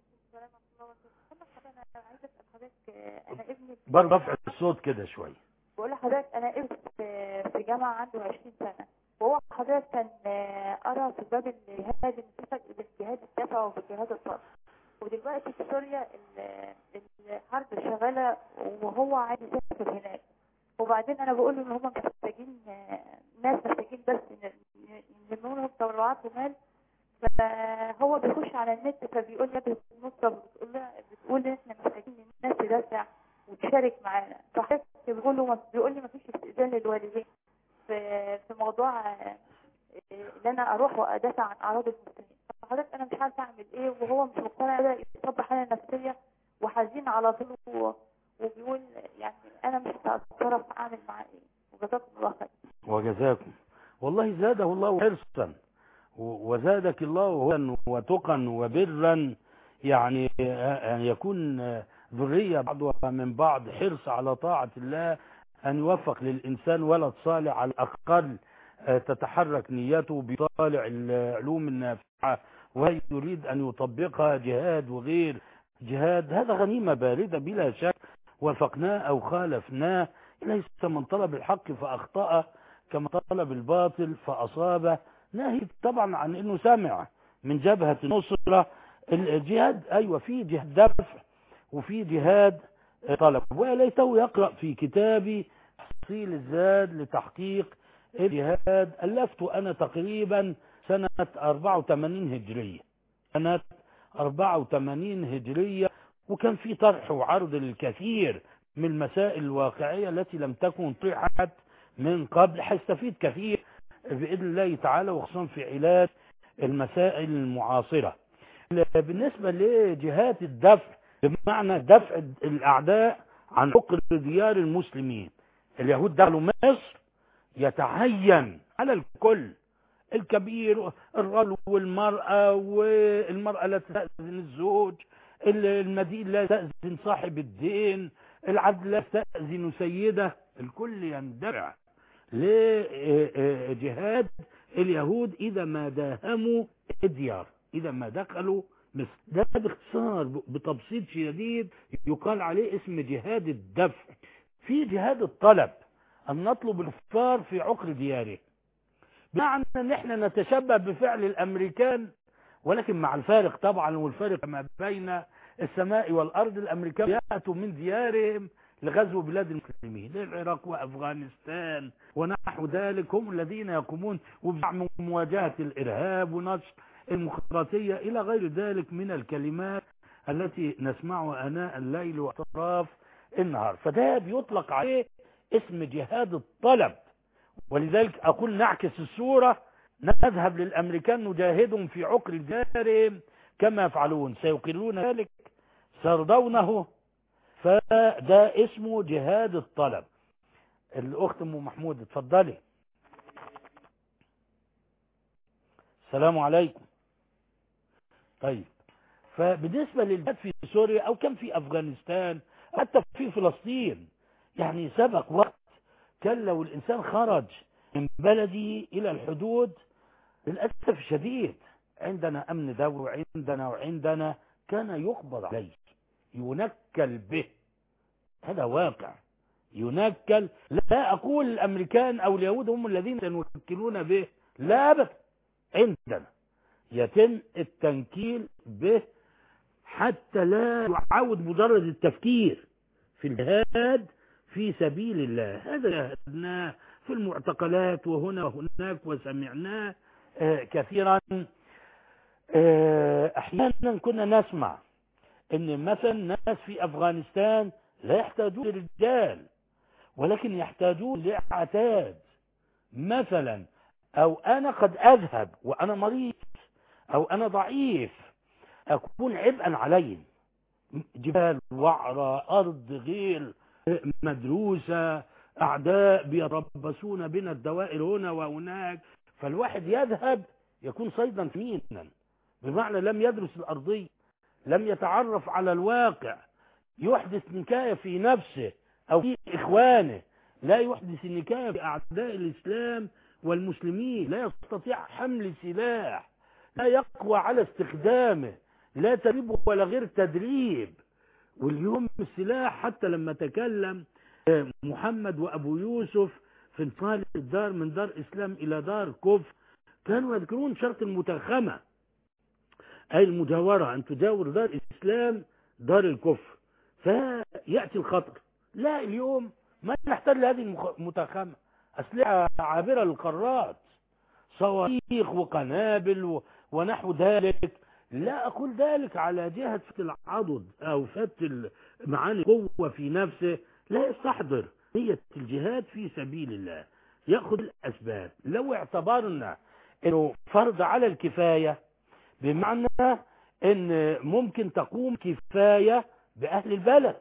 انا ابني برضه رفع الصوت كده شويه. بقول لحضرتك انا ابني في جامعه عنده 20 سنه، وهو حضرتك كان قرا في باب الجهاد ان في فرق بين جهاد الدفع وجهاد الطلب، ودلوقتي في سوريا الحرب شغاله وهو عايز يسافر هناك. وبعدين انا بقول له ان هم محتاجين ناس، محتاجين بس يلموا لهم تبرعات ومال، فهو بيخش على النت فبيقول لي النصرة بتقول ان احنا محتاجين الناس تدافع وتشارك معانا. فحضرتك بيقول لي ما فيش استئذان للوالدين في موضوع ان انا اروح وادافع عن اعراض المسلمين. فحضرتك انا مش عارفه اعمل ايه، وهو مش مقتنع، بدا يصبح حاله نفسيه وحزين على طول، وبيقول يعني انا مش هتصرف اعمل معاه ايه. وجزاكم الله خير. وجزاكم والله زاده الله حرصا وزادك الله هدى وتقا وبرا، يعني أن يكون ذرية بعضها من بعض، حرص على طاعة الله، أن يوفق للإنسان ولد صالح على الأقل تتحرك نيته بطالع العلوم النافعة ويريد أن يطبقها جهاد وغير جهاد. هذا غنيمة باردة بلا شك، وفقناه أو خالفناه. ليس من طلب الحق فأخطأ كما طلب الباطل فأصابه. ناهي طبعا عن انه سمع من جبهة النصرة. الجهاد ايوه في جهاد دفع وفي جهاد طلب، وليته يقرأ في كتابي تحصيل الزاد لتحقيق الجهاد. ألفته انا تقريبا سنة 84 هجرية، سنة 84 هجرية، وكان في طرح وعرض للكثير من المسائل الواقعية التي لم تكن طرحت من قبل. هيستفيد كثير بإذن الله تعالى، وخصوصا في علاج المسائل المعاصرة. بالنسبة لجهات الدفع بمعنى دفع الأعداء عن عقر ديار المسلمين، اليهود دخلوا مصر، يتعين على الكل، الكبير الرجل والمرأة، والمرأة لا تستأذن الزوج، المدين لا تستأذن صاحب الدين، العبد لا تستأذن سيدة، الكل يندفع لجهاد اليهود إذا ما داهموا الديار، إذا ما دخلوا مصر. ده باختصار بتبسيط شديد يقال عليه اسم جهاد الدفع. في جهاد الطلب، أن نطلب الكفار في عقر دياره، بمعنى أن احنا نتشبه بفعل الأمريكان، ولكن مع الفارق طبعا، والفارق ما بين السماء والأرض. الأمريكان يأتوا من ديارهم لغزو بلاد المسلمين، العراق وأفغانستان ونحو ذلك، هم الذين يقومون بمواجهة الإرهاب ونشر المخابراتية إلى غير ذلك من الكلمات التي نسمعها آناء الليل وأطراف النهار. فده بيطلق عليه اسم جهاد الطلب. ولذلك أقول نعكس الصورة، نذهب للأمريكان نجاهدهم في عقر ديارهم كما يفعلون، سيقرون ذلك سيرضونه. فده اسمه جهاد الطلب. الأخت أم محمود اتفضلي. السلام عليكم. طيب، فبالنسبة للجهاد في سوريا أو كان في أفغانستان حتى في فلسطين، يعني سبق وقت كان لو الإنسان خرج من بلده إلى الحدود للأسف الشديد عندنا أمن دولي وعندنا كان يقبض عليه، ينكل به. هذا واقع، ينكل. لا أقول الأمريكان أو اليهود هم الذين ينكلون به، لا أبدا، عندنا يتم التنكيل به حتى لا يعود مجرد التفكير في الجهاد في سبيل الله. هذا شاهدناه في المعتقلات وهنا وهناك وسمعناه كثيرا. أحيانا كنا نسمع ان مثلا ناس في أفغانستان لا يحتاجون للرجال ولكن يحتاجون لعتاد مثلا، أو أنا قد أذهب وأنا مريض أو أنا ضعيف أكون عبئا عليهم، جبال وعرة، أرض غير مدروسة، أعداء بيتربصون بنا الدوائر هنا وهناك، فالواحد يذهب يكون صيدا ثمينا، بمعنى لم يدرس الأرضية، لم يتعرف على الواقع، يحدث نكاية في نفسه أو في إخوانه، لا يحدث النكاية في أعداء الإسلام والمسلمين، لا يستطيع حمل سلاح، لا يقوى على استخدامه، لا تدريب ولا غير تدريب. واليوم السلاح حتى لما تكلم محمد وأبو يوسف في انتقال الدار من دار إسلام إلى دار كفر، كانوا يذكرون شرط المتاخمة، أي المجاورة، أن تجاور دار الإسلام دار الكفر، فيأتي الخطر. لا، اليوم ما نحتاج لهذه المتاخمة، أسلحة عابرة للقارات، صواريخ وقنابل ونحو ذلك. لا أقول ذلك على جهة فتح العضد أو فتح معاني قوة في نفسه، لا يستحضر نية الجهاد في سبيل الله، يأخذ الأسباب. لو اعتبرنا أنه فرض على الكفاية، بمعنى أن ممكن تقوم كفاية بأهل البلد،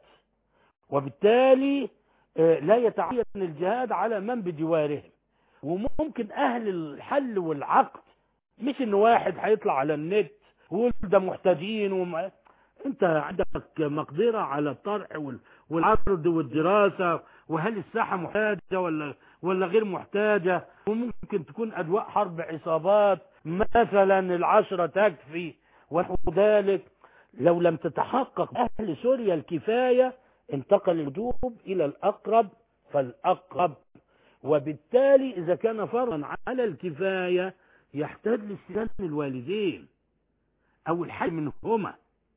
وبالتالي لا يتعين الجهاد على من بجوارهم، وممكن أهل الحل والعقد، مش إن واحد هيطلع على النت ويقول ده محتاجين انت عندك مقدرة على الطرح والعرض والدراسة، وهل الساحة محتاجة ولا غير محتاجة، وممكن تكون أدواء حرب عصابات مثلا 10 تكفي ونحو ذلك. لو لم تتحقق أهل سوريا الكفاية انتقل الوجوب إلى الأقرب فالأقرب، وبالتالي إذا كان فرضا على الكفاية يحتاج لاستئذان الوالدين أو الحي منهما،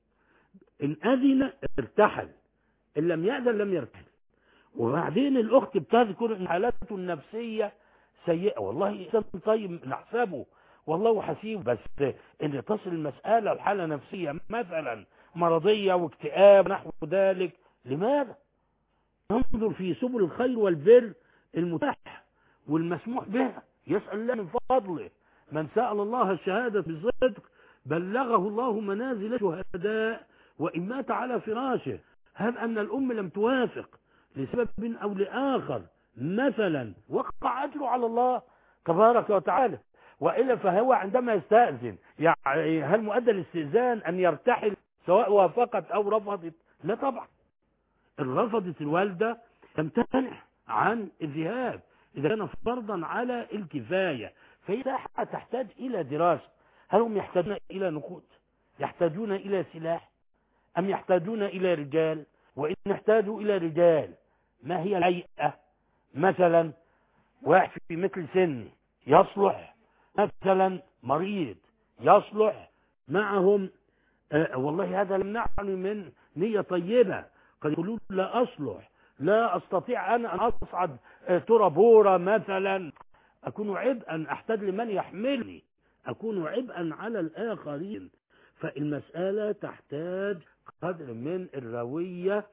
إن أذن ارتحل، إن لم يأذن لم يرتحل. وبعدين الأخت بتذكر إن حالته النفسية سيئة، والله إنسان طيب نحسبه والله حسيب، بس إن تصل المسألة الحالة نفسية مثلا مرضية واكتئاب نحو ذلك، لماذا؟ ننظر في سبل الخير والبر المتاح والمسموح بها، يسأل الله من فضله. من سأل الله الشهادة بصدق بلغه الله منازل الشهداء وإن مات على فراشه. هل أن الأم لم توافق لسبب أو لآخر مثلا وقع أجره على الله تبارك وتعالى، وإلا فهو عندما يستأذن يعني هل مؤدى الاستئذان أن يرتحل سواء وافقت أو رفضت؟ لا طبعا. إن رفضت الوالدة تمتنع عن الذهاب إذا كان فرضا على الكفاية، فهي ساحة تحتاج إلى دراسة. هل هم يحتاجون إلى نقود، يحتاجون إلى سلاح، أم يحتاجون إلى رجال؟ وإن احتاجوا إلى رجال ما هي الهيئة؟ مثلا واحد في مثل سني يصلح، مثلا مريض يصلح معهم، والله هذا لم نعني من نية طيبة، قد يقولون لا أصلح، لا أستطيع أنا أن أصعد ترابورة مثلا، أكون عبئا، أحتاج لمن يحملني، أكون عبئا على الآخرين. فالمسألة تحتاج قدر من الروية،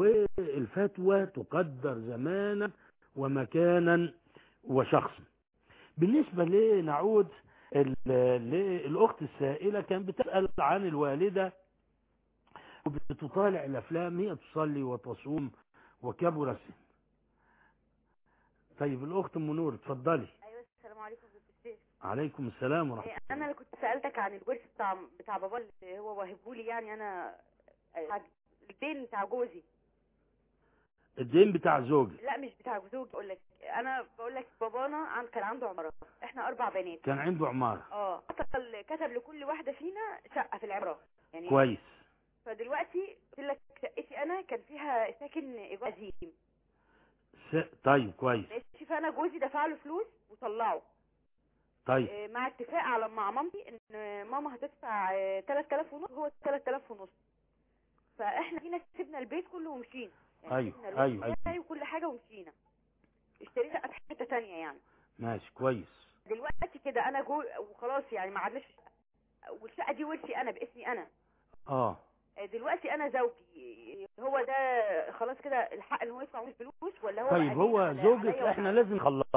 والفتوى تقدر زمانا ومكانا وشخصا. بالنسبة لنعود للأخت السائلة، كان بتسأل عن الوالدة وبتطالع الأفلام، هي تصلي وتصوم وكبر السن. طيب الأخت أم نور اتفضلي. ايوه السلام عليكم يا دكتور. عليكم السلام ورحمة الله. انا اللي كنت سألتك عن الورث بتاع بابا اللي هو واهبهولي، يعني انا الدين بتاع جوزي. الدين بتاع زوجي؟ لا مش بتاع زوجي، بقول لك بابانا كان عنده عمارة، احنا 4 بنات. كان عنده عمارة. كتب لكل واحدة فينا شقة في العمارة يعني. كويس. فدلوقتي قلت لك شقتي انا كان فيها ساكن ايجار قديم. طيب كويس. ماشي، فانا جوزي دفع له فلوس وطلعه. طيب. مع اتفاق مع مامتي ان ماما هتدفع 3000 ونص، هو 3000 ونص. فاحنا جينا سيبنا البيت كله ومشينا. يعني ايوه وكل حاجه ومشينا اشترينا شقه في حته ثانيه يعني. ماشي كويس. دلوقتي كده انا وخلاص يعني ما عدناش، والشقه دي ورثي انا باسمي انا. دلوقتي انا زوجي هو ده خلاص كده الحق ان هو يدفع الفلوس، ولا هو طيب هو زوجك احنا لازم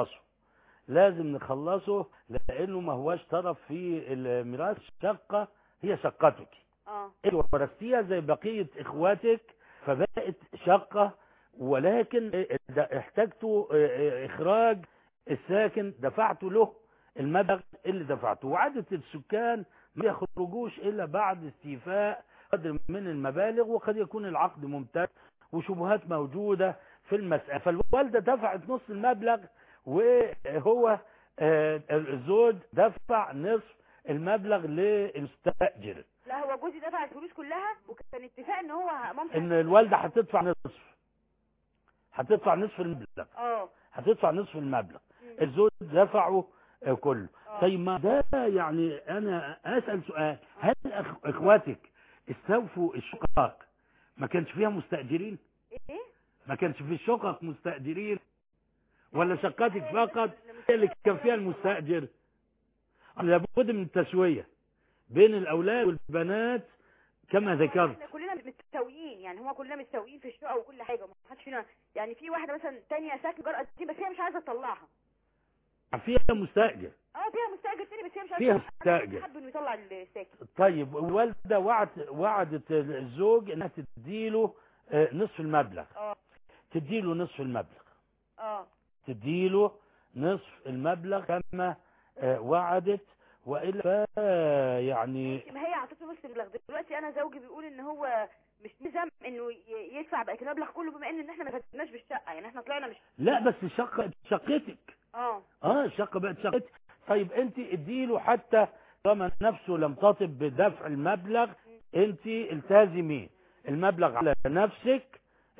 نخلصه لانه ما هواش طرف في الميراث. شقه هي شقتك انت ورثتيها زي بقيه اخواتك، فبقت شقه، ولكن احتجتوا اخراج الساكن، دفعت له المبلغ اللي دفعته، وعادة السكان ما يخرجوش الا بعد استيفاء قدر من المبالغ، وقد يكون العقد ممتد وشبهات موجودة في المسألة. فالوالدة دفعت نص المبلغ، وهو الزوج دفع نصف المبلغ للمستأجر. لا هو جوزي دفع الفلوس كلها، وكان اتفاق ان هو ممكن ان الوالدة هتدفع نصف المبلغ. هتدفع نصف المبلغ. الزوج دفعه كله. طيب ما ده يعني انا اسأل سؤال، هل اخواتك استوفوا الشقق ما كانش فيها مستأجرين؟ ما كانش في الشقق مستأجرين، ولا شقتك فقط اللي كان فيها المستأجر؟ لابد من التسوية بين الاولاد والبنات كما ذكرت. احنا كلنا متساويين، يعني هو كلنا متساويين في الشقه وكل حاجه، ما حدش فينا يعني. في واحده مثلا ثانيه ساكنه جرأت بس هي مش عايزه تطلعها. فيها مستأجر. فيها مستأجر تاني بس هي مش عايزه. فيها مستأجر. حب انه يطلع الساكن. طيب والوالده وعدت الزوج انها تديله نصف المبلغ. تديله نصف المبلغ. تديله نصف المبلغ كما وعدت، والا يعني ما هي اعطته نصف المبلغ. دلوقتي انا زوجي بيقول ان هو مش نظام انه يدفع بقى المبلغ كله، بما ان احنا ما فاتناش بالشقه، يعني احنا طلعنا مش. لا بس شقتك. الشقه بقت شقتك. طيب انت اديله حتى طالما نفسه لم تطب بدفع المبلغ، انت التزمي المبلغ على نفسك،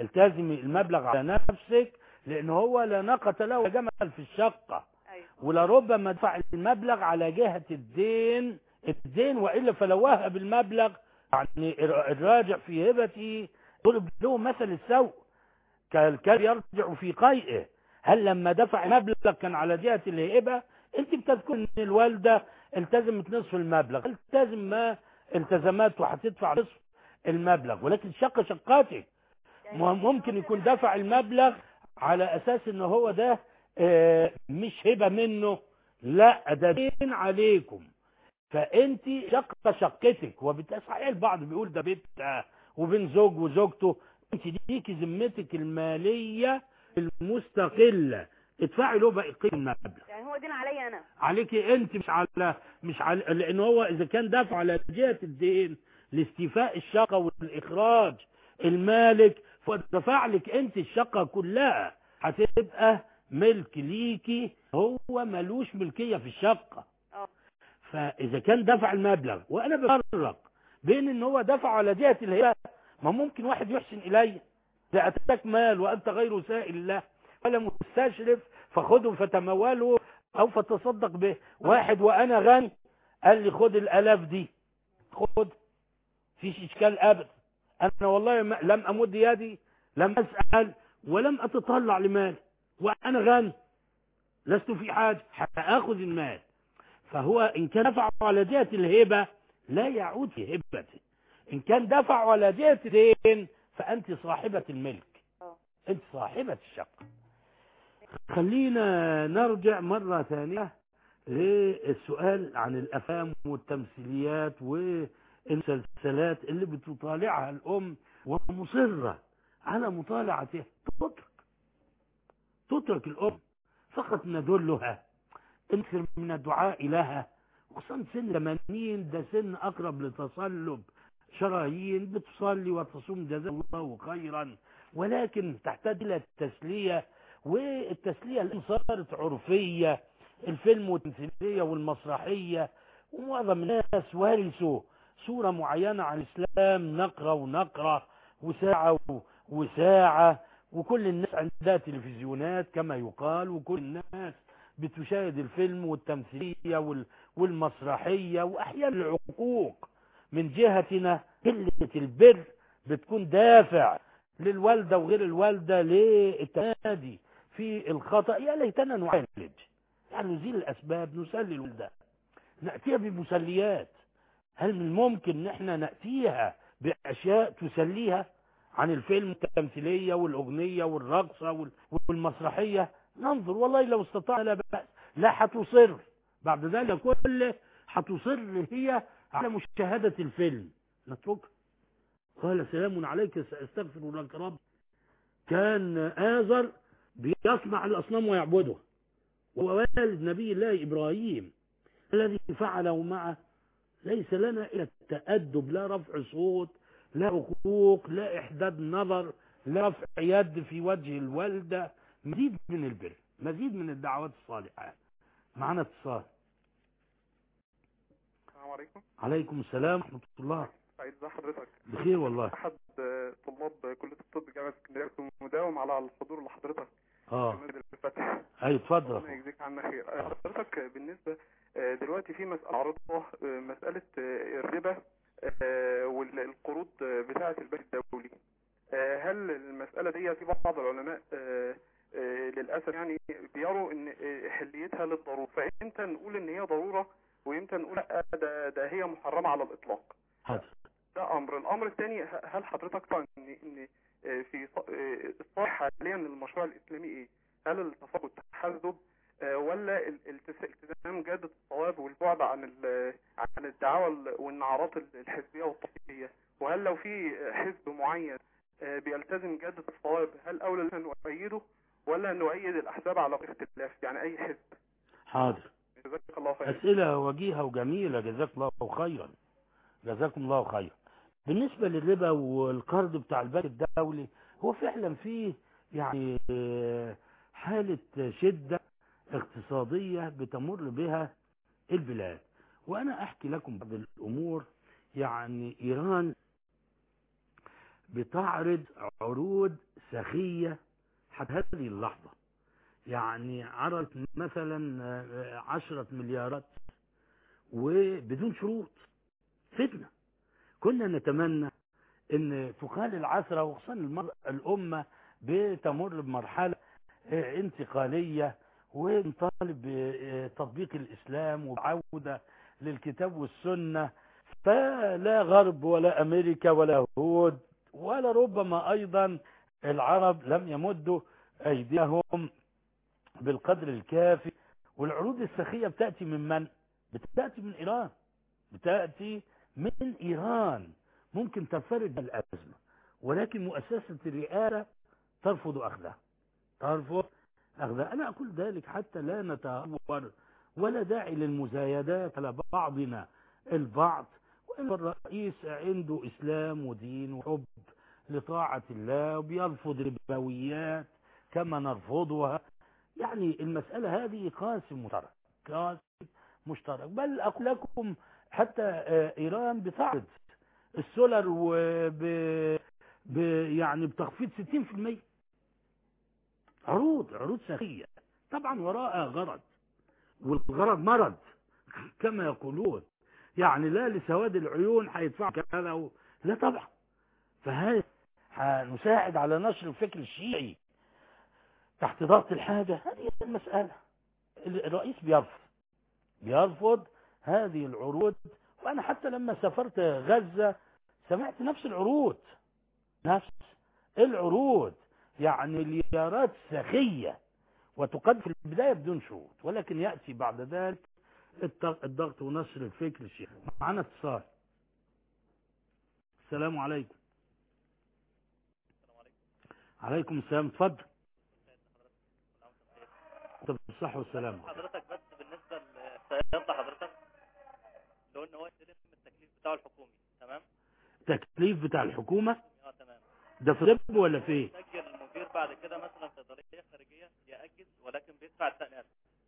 لان هو لا ناقة له جمل في الشقة. ولربما دفع المبلغ على جهة الدين وإلا فلو وهب المبلغ، يعني الراجع في هبته ضرب له مثل السوء كالكلب يرجع في قيئه. هل لما دفع مبلغ كان على جهة الهبة؟ انت بتذكر ان الوالدة التزمت نصف المبلغ، التزم ما التزمات وهتدفع نصف المبلغ، ولكن الشقة شقاتك. ممكن يكون دفع المبلغ على اساس ان هو ده مش هبة منه، لا ده دين عليكم، فانت شقتك. وبالتصحيح البعض بيقول ده بيت وبين زوج وزوجته، انت ديكي ذمتك المالية المستقلة، ادفعي له باقي المبلغ. يعني هو دين عليا انا، عليكي انت، مش على لان هو اذا كان دافع على جهة الدين لاستيفاء الشقة والاخراج المالك، فدفع لك انت الشقة كلها، هتبقى ملك ليكي، هو ملوش ملكية في الشقة. فاذا كان دفع المبلغ، وانا بفرق بين ان هو دفع على جهة الهبة، ما ممكن واحد يحسن الي، ده اتاك مال وانت غير سائل له ولا مستشرف فخذه فتموله او فتصدق به. واحد وانا غني قال لي خد الالاف دي، خد، فيش اشكال ابدا. انا والله لم امد يدي، لم اسأل ولم اتطلع لمال، وانا غني لست في حاجة، هاخذ المال. فهو ان كان دفع على جهة الهبة لا يعود في هبته، ان كان دفع على جهة الدين فانت صاحبة الملك، انت صاحبة الشقة. خلينا نرجع مرة ثانية للسؤال عن الافلام والتمثيليات والمسلسلات اللي بتطالعها الام ومصرة على مطالعتها. تترك الام، فقط ندلها، انكر من الدعاء لها، وخصوصا سن 80 ده سن اقرب لتصلب شرايين، بتصلي وتصوم جزاها الله خيرا، ولكن تحتاج الى التسلية، والتسلية اللي صارت عرفية، الفيلم والتمثيلية والمسرحية، ومعظم الناس ورثوا صورة معينة عن الإسلام، نقرة وساعة وساعة، وكل الناس عندها تلفزيونات كما يقال، وكل الناس بتشاهد الفيلم والتمثيلية والمسرحية. وأحيانا العقوق من جهتنا قلة البر بتكون دافع للوالدة وغير الوالدة للتمادي في الخطأ، يا ليتنا نعالج، يعني نزيل الأسباب، نسلي الوالدة، نأتيها بمسليات. هل من الممكن ان احنا نأتيها بأشياء تسليها عن الفيلم، التمثيلية والأغنية والرقصة والمسرحية؟ ننظر، والله لو استطاع لا بأس، لا هتصر بعد ذلك كله، هتصر هي على مشاهدة الفيلم، نتركها. قال سلام عليك سأستغفر لك رب. كان آزر بيصنع الأصنام ويعبده، ووالد نبي الله إبراهيم الذي فعله معه. ليس لنا إلا التأدب، لا رفع صوت، لا عقوق، لا إحداد نظر، لا رفع يد في وجه الوالدة. مزيد من البر، مزيد من الدعوات الصالحة. معنا اتصال. السلام عليكم. عليكم السلام ورحمة الله. سعيد، ازي حضرتك؟ بخير والله. أحد طلاب كلية الطب جامعة اسكندرية، كنت مداوم على الحضور لحضرتك. أي اتفضل. ربنا يجزيك عنا خير. حضرتك بالنسبة دلوقتي في مسألة عرضها، مسألة الربا والقروض بتاعة البنك الدولي. هل المسألة دي في بعض العلماء للأسف يعني بيروا ان حليتها للضرورة، فإمتى نقول ان هي ضرورة وإمتى نقول ده هي محرمة على الإطلاق؟ ده أمر. الأمر الثاني، هل حضرتك طبعا ان في الصالح حاليا للمشروع الإسلامي ايه؟ هل التفاقد والتحزب ولا التزام جادة الصواب والبعد عن الدعاوى والنعرات الحزبية والطائفية؟ وهل لو في حزب معين بيلتزم جادة الصواب، هل أولى أن نؤيده ولا نؤيد الأحزاب على اختلاف، يعني أي حزب؟ حاضر. جزاك الله خير. أسئلة وجيهة وجميلة، جزاك الله خيرا، جزاكم الله خيرا. بالنسبة للربا والقرض بتاع البنك الدولي، هو فعلا فيه يعني حالة شدة اقتصادية بتمر بها البلاد. وأنا أحكي لكم بعض الأمور. يعني إيران بتعرض عروض سخية حتى هذه اللحظة، يعني عرضت مثلا 10 مليارات وبدون شروط. فتنة. كنا نتمنى ان تقال العثرة، وخصوصا الأمة بتمر بمرحلة انتقالية، ونطالب بتطبيق الإسلام وعودة للكتاب والسنة. فلا غرب ولا أمريكا ولا يهود ولا ربما أيضا العرب لم يمدوا أيديهم بالقدر الكافي. والعروض السخية بتأتي من من؟ بتأتي من إيران. بتأتي من إيران. ممكن تفرج الأزمة، ولكن مؤسسة الرئاسة ترفض أخذها. ترفض أخذها. أنا أقول ذلك حتى لا نتهور، ولا داعي للمزايدات على بعضنا البعض. وإن الرئيس عنده إسلام ودين وحب لطاعة الله، وبيرفض الربويات كما نرفضها. يعني المسألة هذه قاسم مشترك، قاسم مشترك. بل أقول لكم حتى إيران بتعرض السولر يعني بتخفيض 60%. عروض سخية، طبعا وراءها غرض، والغرض مرض كما يقولون. يعني لا لسواد العيون هيدفع كذا لا طبعا. فهذا هنساعد على نشر الفكر الشيعي تحت ضغط الحاجة. هذه المسألة. الرئيس بيرفض هذه العروض. وأنا حتى لما سافرت غزة سمعت نفس العروض، يعني اليارات سخية، وتقدم في البداية بدون شروط، ولكن يأتي بعد ذلك الضغط ونشر الفكر الشيعي. معنا اتصال. السلام عليكم. عليكم السلام. اتفضل. طب الصحة والسلامة. حضرتك بس بالنسبة للصيادلة حضرتك لو ان هو يستلم التكليف بتاعه الحكومي، تمام؟ التكليف بتاع الحكومة؟ تمام. ده في الرب ولا في ايه؟ يسجل المدير بعد كده مثلا صيدلية خارجية يأجز، ولكن بيدفع التأمينات.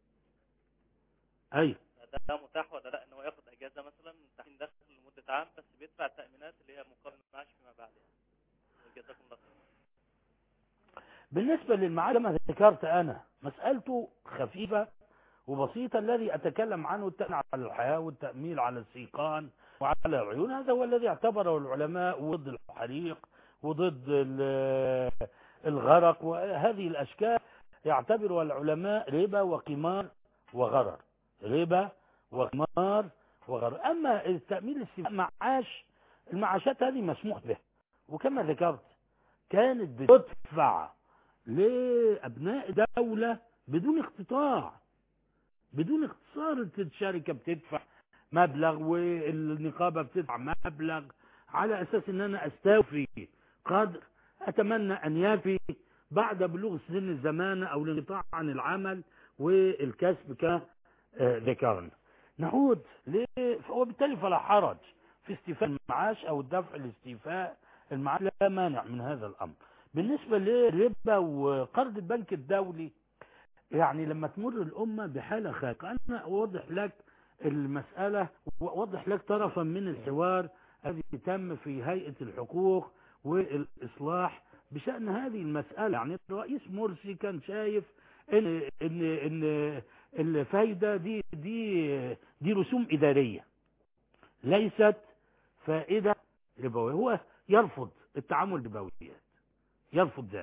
ايوه. ده متاح ولا لا ان هو ياخد اجازة مثلا تحسين دخل لمدة عام، بس بيدفع التأمينات اللي هي مقابل المعاش فيما بعد يعني. جزاكم الله خير. بالنسبة للمعاش كما ذكرت أنا، مسألته خفيفة وبسيطة. الذي أتكلم عنه التأمين على الحياة والتأمين على السيقان وعلى العيون، هذا هو الذي اعتبره العلماء ضد الحريق وضد الغرق، وهذه الأشكال يعتبرها العلماء ربا وقمار وغرر. ربا وقمار وغرر. أما التأمين الاستثماري معاش، المعاشات هذه مسموح بها، وكما ذكرت كانت بتدفع لأبناء دولة بدون اقتطاع، بدون اختصار. الشركة بتدفع مبلغ والنقابة بتدفع مبلغ على أساس أن أنا أستوفي قدر أتمنى أن يفي بعد بلوغ سن الزمانة أو الانقطاع عن العمل والكسب كذكرنا. نعود وبالتالي فلا حرج في استيفاء المعاش أو الدفع لاستيفاء المعاش، لا مانع من هذا الأمر. بالنسبة للربا وقرض البنك الدولي، يعني لما تمر الأمة بحالة خارقة، أنا أوضح لك المسألة وأوضح لك طرفا من الحوار الذي تم في هيئة الحقوق والإصلاح بشأن هذه المسألة. يعني الرئيس مرسي كان شايف إن الفايدة دي رسوم إدارية ليست فائدة ربوية. هو يرفض التعامل بالربويات، يرفض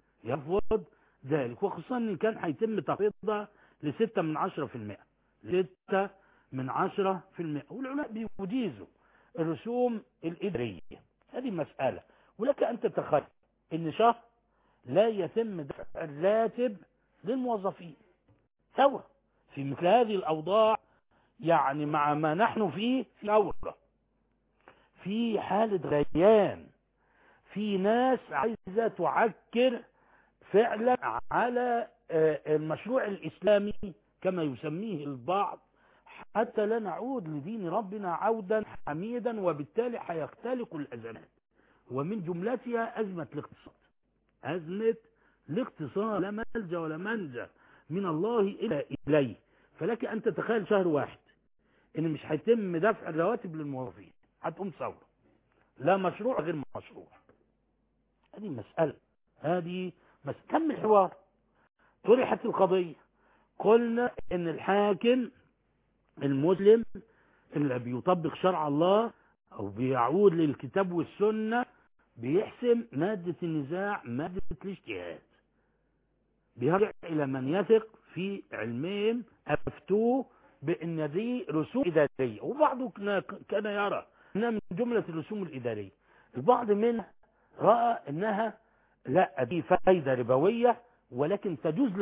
ذلك، وخصوصا ان كان هيتم تخفيضها ل6 من 10%، 6 من 10%. والعلماء بيجيزوا الرسوم الإدارية، هذه مسألة. ولك أن تتخيل ان شهر لا يتم دفع الراتب للموظفين سوا في مثل هذه الأوضاع، يعني مع ما نحن فيه في ثورة، في حالة غليان، في ناس عايزة تعكر فعلا على المشروع الإسلامي كما يسميه البعض، حتى لا نعود لدين ربنا عودا حميدا، وبالتالي هيختلق الأزمات، ومن جملتها أزمة الاقتصاد. أزمة الاقتصاد لا ملجأ ولا منجا من الله إلا إليه. فلك أن تتخيل شهر واحد إن مش هيتم دفع الرواتب للموظفين، هتقوم ثورة، لا مشروع غير مشروع. هذه مسألة، تم الحوار، طرحت القضية، قلنا ان الحاكم المسلم اللي بيطبق شرع الله او بيعود للكتاب والسنة بيحسم مادة النزاع، مادة الاجتهاد، بيرجع الى من يثق في علمهم افتوه بان دي رسوم ادارية. وبعضه كان يرى انها من جملة الرسوم الادارية، البعض منها رأى انها لا، دي فايدة ربوية ولكن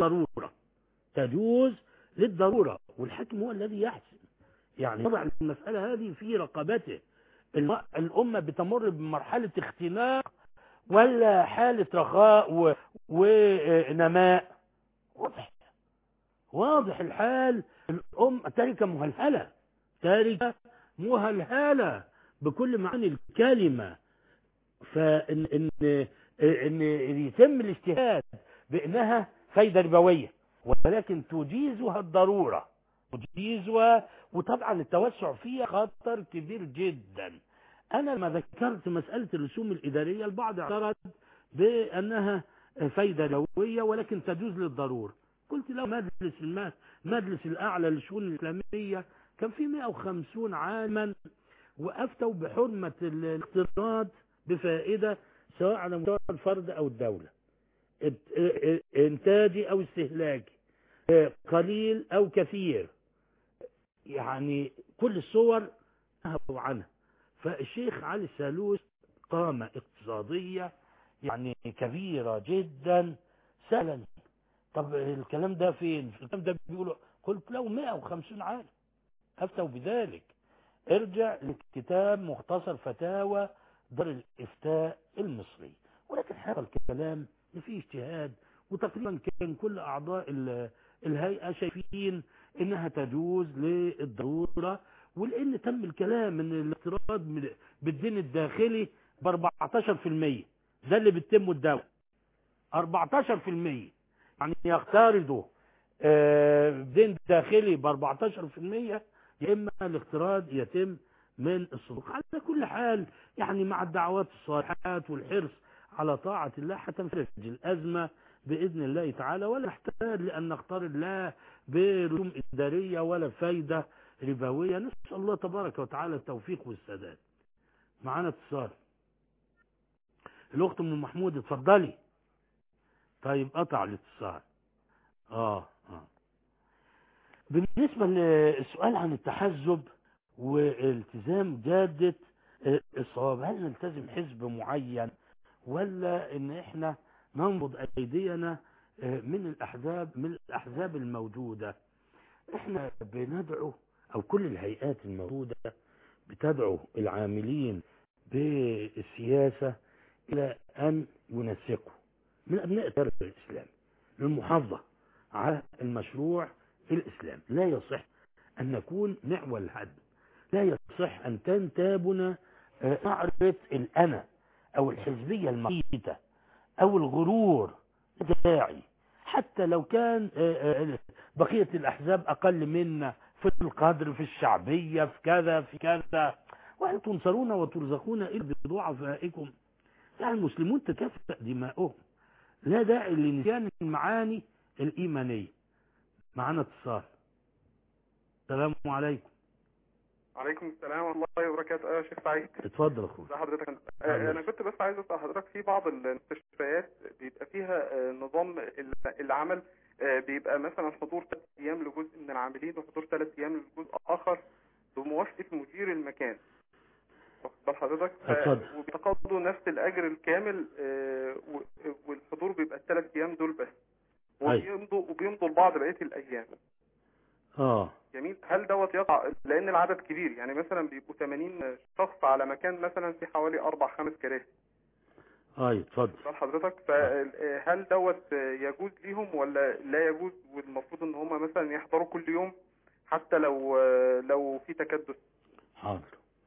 تجوز للضرورة، والحاكم هو الذي يحسم، يعني يضع المسألة هذه في رقبته. الأمة بتمر بمرحلة اختناق ولا حالة رخاء ونماء؟ واضح الحال. الأمة تاركة مهلهلة بكل معاني الكلمة. فإن يتم الاجتهاد بأنها فايدة ربوية ولكن تجيزها الضرورة، وطبعا التوسع فيها خطر كبير جدا. أنا لما ذكرت مسألة الرسوم الإدارية البعض اعترض بأنها فايدة ربوية ولكن تجوز للضرورة. قلت له مجلس الأعلى للشؤون الإسلامية كان فيه 150 عالما وأفتوا بحرمة الاقتراض بفائدة سواء على مستوى الفرد أو الدولة، إنتاجي أو استهلاكي، قليل أو كثير، يعني كل الصور نهوا عنها. فالشيخ علي السالوس قامة اقتصادية يعني كبيرة جدا. سألني طب الكلام ده فين؟ الكلام ده بيقولوا، قلت له 150 عالم أفتوا بذلك. ارجع لكتاب مختصر فتاوى دار الإفتاء المصري. ولكن هذا الكلام فيه اجتهاد، وتقريبا كان كل أعضاء الهيئة شايفين إنها تجوز للضرورة، ولأن تم الكلام إن الاقتراض بالدين الداخلي ب 14%، ده اللي بتتمه الدولة 14%، يعني يقترضوا دين داخلي ب 14%، يا إما الاقتراض يتم من الصندوق. على كل حال يعني مع الدعوات الصالحات والحرص على طاعة الله هتنفرج الأزمة بإذن الله تعالى، ولا نحتاج لأن نقترض لا برسوم إدارية ولا فايدة ربوية. نسأل الله تبارك وتعالى التوفيق والسداد. معنا اتصال. الأخت أم محمود اتفضلي. طيب قطع الاتصال. بالنسبة للسؤال عن التحزب والتزام جادة الصواب، هل نلتزم حزب معين ولا ان احنا ننبض ايدينا من الأحزاب الموجودة؟ احنا بندعو، او كل الهيئات الموجودة بتدعو العاملين بالسياسة الى ان ينسقوا من ابناء التيار الاسلامي للمحافظة على المشروع الاسلامي. لا يصح ان نكون معول هدم، لا يصح ان تنتابنا نعرة الأنا او الحزبية المقيتة او الغرور داعي، حتى لو كان بقية الأحزاب أقل منا في القدر، في الشعبية، في كذا في كذا، وأن تنصرون وترزقون إلا بضعفائكم. يعني المسلمون تكافئ دماؤهم، لا داعي لنسيان المعاني الإيمانية. معنا اتصال. السلام عليكم. وعليكم السلام ورحمة الله وبركاته. يا شيخ سعيد اتفضل اخويا. ازي حضرتك؟ انا كنت بس عايز اسال حضرتك، في بعض المستشفيات بيبقى فيها نظام العمل، بيبقى مثلا حضور 3 ايام لجزء من العاملين وحضور 3 ايام لجزء اخر بموافقة مدير المكان، واخد بال حضرتك؟ وبيتقاضوا نفس الاجر الكامل، والحضور بيبقى 3 ايام دول بس، وبيمضوا البعض بقية الايام. جميل. هل دوت يقع لان العدد كبير؟ يعني مثلا بيبقوا 80 شخص على مكان مثلا في حوالي 4-5 كراسي. اتفضل حضرتك. فهل دوت يجوز ليهم ولا لا يجوز، والمفروض ان هم مثلا يحضروا كل يوم حتى لو في تكدس؟ حاضر.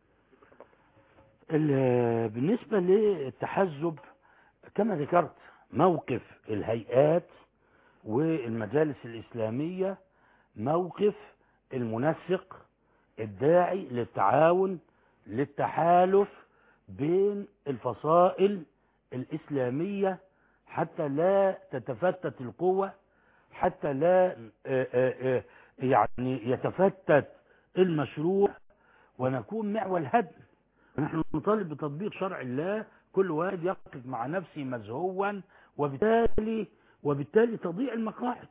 بالنسبة للتحزب كما ذكرت، موقف الهيئات والمجالس الإسلامية موقف المنسق الداعي للتعاون، للتحالف بين الفصائل الإسلامية حتى لا تتفتت القوة، حتى لا يعني يتفتت المشروع ونكون معول هدم. نحن نطالب بتطبيق شرع الله، كل واحد يقف مع نفسه مزهوا، وبالتالي تضيع المقاعد،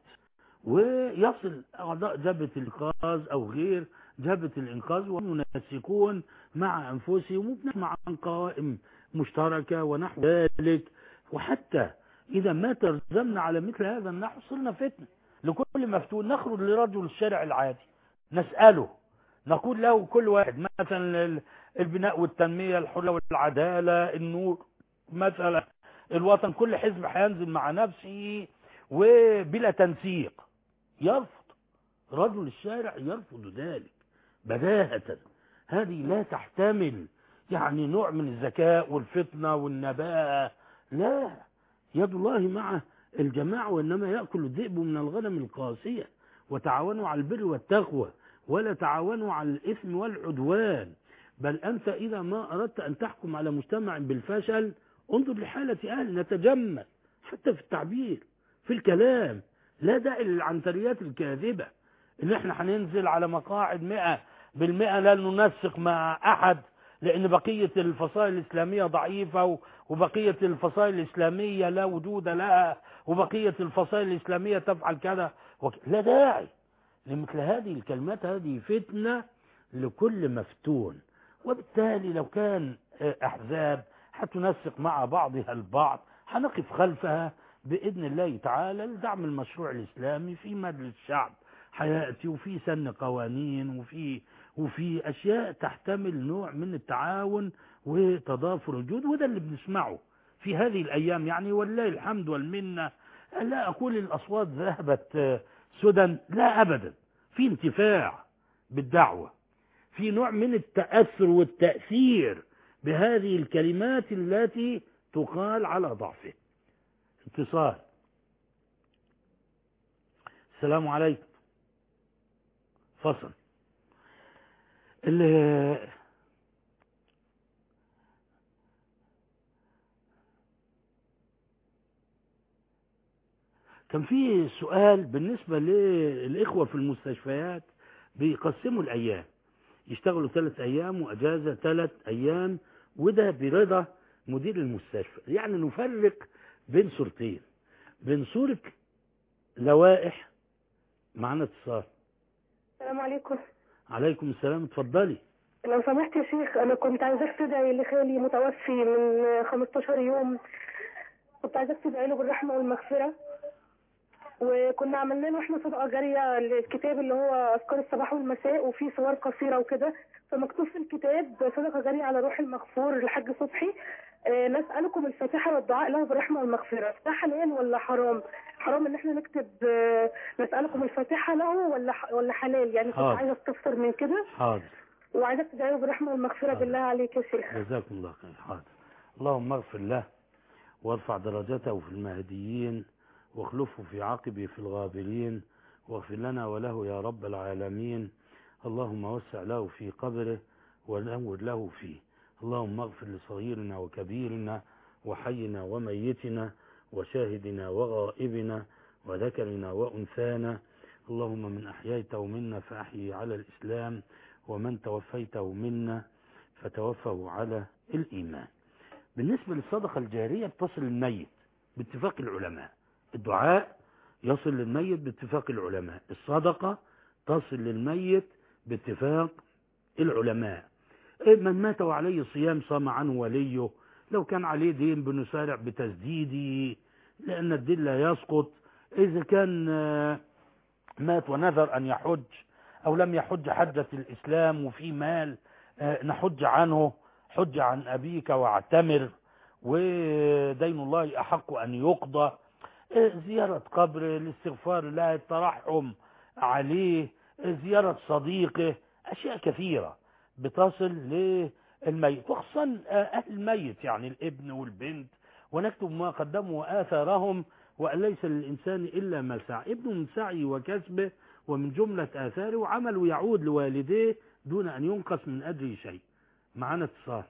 ويصل أعضاء جبهة الإنقاذ أو غير جبهة الإنقاذ وينسقون مع أنفسهم وبنسمع عن قوائم مشتركة ونحو ذلك. وحتى إذا ما ترزمنا على مثل هذا النحو صرنا فتنة لكل مفتون. نخرج لرجل الشارع العادي نسأله، نقول له كل واحد مثلا البناء والتنمية، الحرية والعدالة، النور مثلا، الوطن، كل حزب هينزل مع نفسه وبلا تنسيق. يرفض رجل الشارع، يرفض ذلك بداهة. هذه لا تحتمل يعني نوع من الذكاء والفطنة والنباهة. لا، يد الله مع الجماعة، وإنما يأكل الذئب من الغنم القاسية. وتعاونوا على البر والتقوى ولا تعاونوا على الإثم والعدوان. بل أنت إذا ما أردت أن تحكم على مجتمع بالفشل انظر لحالة أهل، نتجمل حتى في التعبير، في الكلام. لا داعي للعنتريات الكاذبة ان احنا هننزل على مقاعد 100% لا ننسق مع احد لان بقية الفصائل الاسلامية ضعيفة، وبقية الفصائل الاسلامية لا وجود لها، وبقية الفصائل الاسلامية تفعل كذا. لا داعي لمثل هذه الكلمات، هذه فتنة لكل مفتون. وبالتالي لو كان احزاب هتنسق مع بعضها البعض هنقف خلفها بإذن الله تعالى لدعم المشروع الإسلامي. في مجلس الشعب هيأتي، وفي سن قوانين، وفي أشياء تحتمل نوع من التعاون وتضافر الجهود، وده اللي بنسمعه في هذه الأيام. يعني والله الحمد والمنة. لا أقول الأصوات ذهبت سدى، لا أبدا، في انتفاع بالدعوة، في نوع من التأثر والتأثير بهذه الكلمات التي تقال على ضعفه. اتصال. السلام عليكم. فصل. كان في سؤال بالنسبة للإخوة في المستشفيات، بيقسموا الأيام، يشتغلوا 3 أيام وأجازة 3 أيام، وده برضا مدير المستشفى. يعني نفرق بين صورتين، بين صورة لوائح. معنا اتصال. السلام عليكم. عليكم السلام، اتفضلي. لو سمحت يا شيخ، انا كنت عايزاك تدعي لخالي متوفي من 15 يوم، كنت عايزاك تدعي له بالرحمه والمغفره، وكنا عملنا له احنا صدقه جاريه الكتاب اللي هو اذكار الصباح والمساء، وفيه صور قصيره وكده، فمكتوب في الكتاب صدقه جاريه على روح المغفور الحاج صبحي، نسألكم الفاتحة والدعاء له بالرحمة والمغفرة. ده حلال ولا حرام؟ حرام ان احنا نكتب نسألكم الفاتحة له ولا حلال؟ يعني كنت عايزة استفسر من كده. حاضر. وعايزك تدعيه بالرحمة والمغفرة بالله عليك يا شيخ. جزاكم الله خير. حاضر. اللهم اغفر له وارفع درجته في المهديين واخلفه في عقبه في الغابرين واغفر لنا وله يا رب العالمين. اللهم وسع له في قبره ونور له فيه. اللهم اغفر لصغيرنا وكبيرنا وحينا وميتنا وشاهدنا وغائبنا وذكرنا وأنثانا. اللهم من أحييته منا فأحيي على الإسلام، ومن توفيته منا فتوفه على الإيمان. بالنسبة للصدقة الجارية بتصل الميت باتفاق العلماء. الدعاء يصل للميت باتفاق العلماء، الصدقة تصل للميت باتفاق العلماء. من مات وعليه صيام صام عنه وليه، لو كان عليه دين بنسارع بتسديده لأن الدين لا يسقط. إذا كان مات ونذر أن يحج أو لم يحج حجة الإسلام وفي مال نحج عنه، حج عن أبيك واعتمر، ودين الله أحق أن يقضى. زيارة قبر، الاستغفار له، الترحم عليه، زيارة صديقه، أشياء كثيرة بتصل للميت، وخصوصا أهل الميت يعني الابن والبنت، ونكتب ما قدموا وآثارهم، وأن ليس للإنسان إلا ما سعى. ابنه من سعي وكسبه ومن جملة آثاره وعمله يعود لوالديه دون أن ينقص من أجره شيء. معنا اتصال.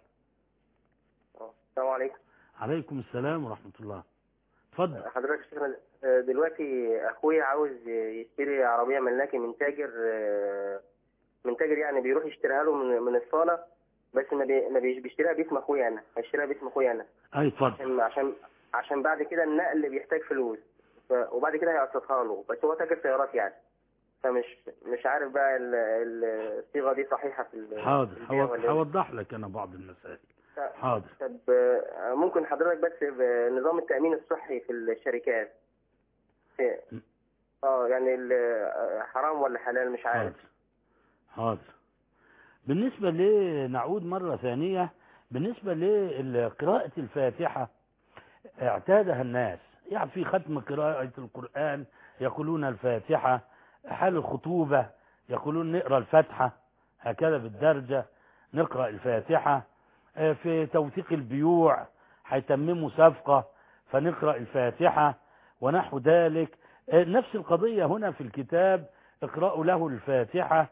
السلام عليكم. عليكم السلام ورحمة الله. اتفضل. حضرتك شيخنا، دلوقتي أخويا عاوز يشتري عربية ملاكي من تاجر يعني بيروح يشتريها له من الصالة، بس ما بيشتريها باسم أخويا أنا، هيشتريها باسم أخويا أنا. أي اتفضل. عشان بعد كده النقل بيحتاج فلوس، وبعد كده هيقسطها له، بس هو تاجر سيارات يعني، فمش عارف بقى الصيغة دي صحيحة في حاضر. هوضح لك أنا بعض المسائل. حاضر. طب ممكن حضرتك بس نظام التأمين الصحي في الشركات يعني حرام ولا حلال؟ مش عارف. حاضر. بالنسبة نعود مرة ثانية، بالنسبة لقراءة الفاتحة اعتادها الناس، يعني في ختم قراءة القرآن يقولون الفاتحة، حال الخطوبة يقولون نقرأ الفاتحة، هكذا بالدرجة نقرأ الفاتحة. في توثيق البيوع هيتمموا صفقة فنقرأ الفاتحة ونحو ذلك. نفس القضية هنا في الكتاب، اقرأوا له الفاتحة.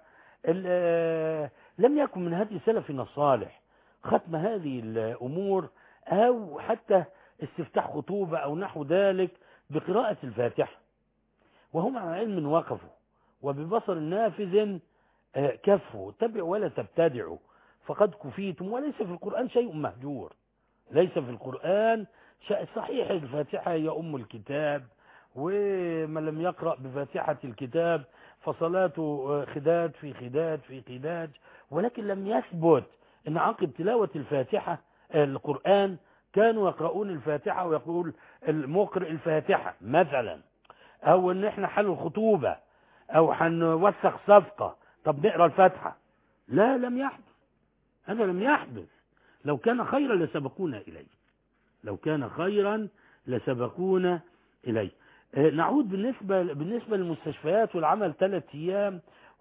لم يكن من هدي سلفنا الصالح ختم هذه الأمور أو حتى استفتاح خطوبة أو نحو ذلك بقراءة الفاتحة، وهم عن علم وقفوا وببصر نافذ كفوا. تبعوا ولا تبتدعوا فقد كفيتم، وليس في القرآن شيء مهجور، ليس في القرآن شيء. صحيح الفاتحة هي أم الكتاب، ومن لم يقرأ بفاتحة الكتاب فصلاته خداج في خداج في خداج، ولكن لم يثبت أن عقب تلاوة الفاتحة القرآن كانوا يقرؤون الفاتحة ويقول المقرئ الفاتحة مثلا، أو أن احنا حل الخطوبة أو هنوثق صفقة طب نقرأ الفاتحة. لا، لم يحدث، هذا لم يحدث. لو كان خيرا لسبقونا إليه، لو كان خيرا لسبقونا إليه. نعود بالنسبة للمستشفيات والعمل 3 أيام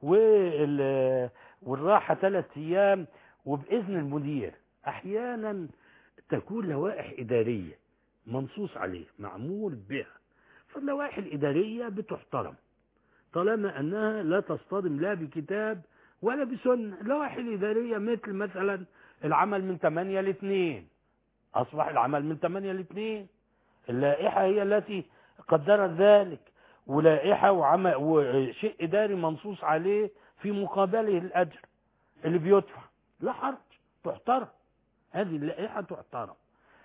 والراحة 3 أيام وبإذن المدير. أحيانا تكون لوائح إدارية منصوص عليه معمول بها، فاللوائح الإدارية بتحترم طالما أنها لا تصطدم لا بكتاب ولا بسنة. اللوائح الإدارية مثلا العمل من 8 ل2، أصبح العمل من 8 ل2. اللائحة هي التي قدرت ذلك، ولائحة وشيء إداري منصوص عليه في مقابله الأجر اللي بيدفع، لا حرج، تحترم هذه اللائحة تحترم.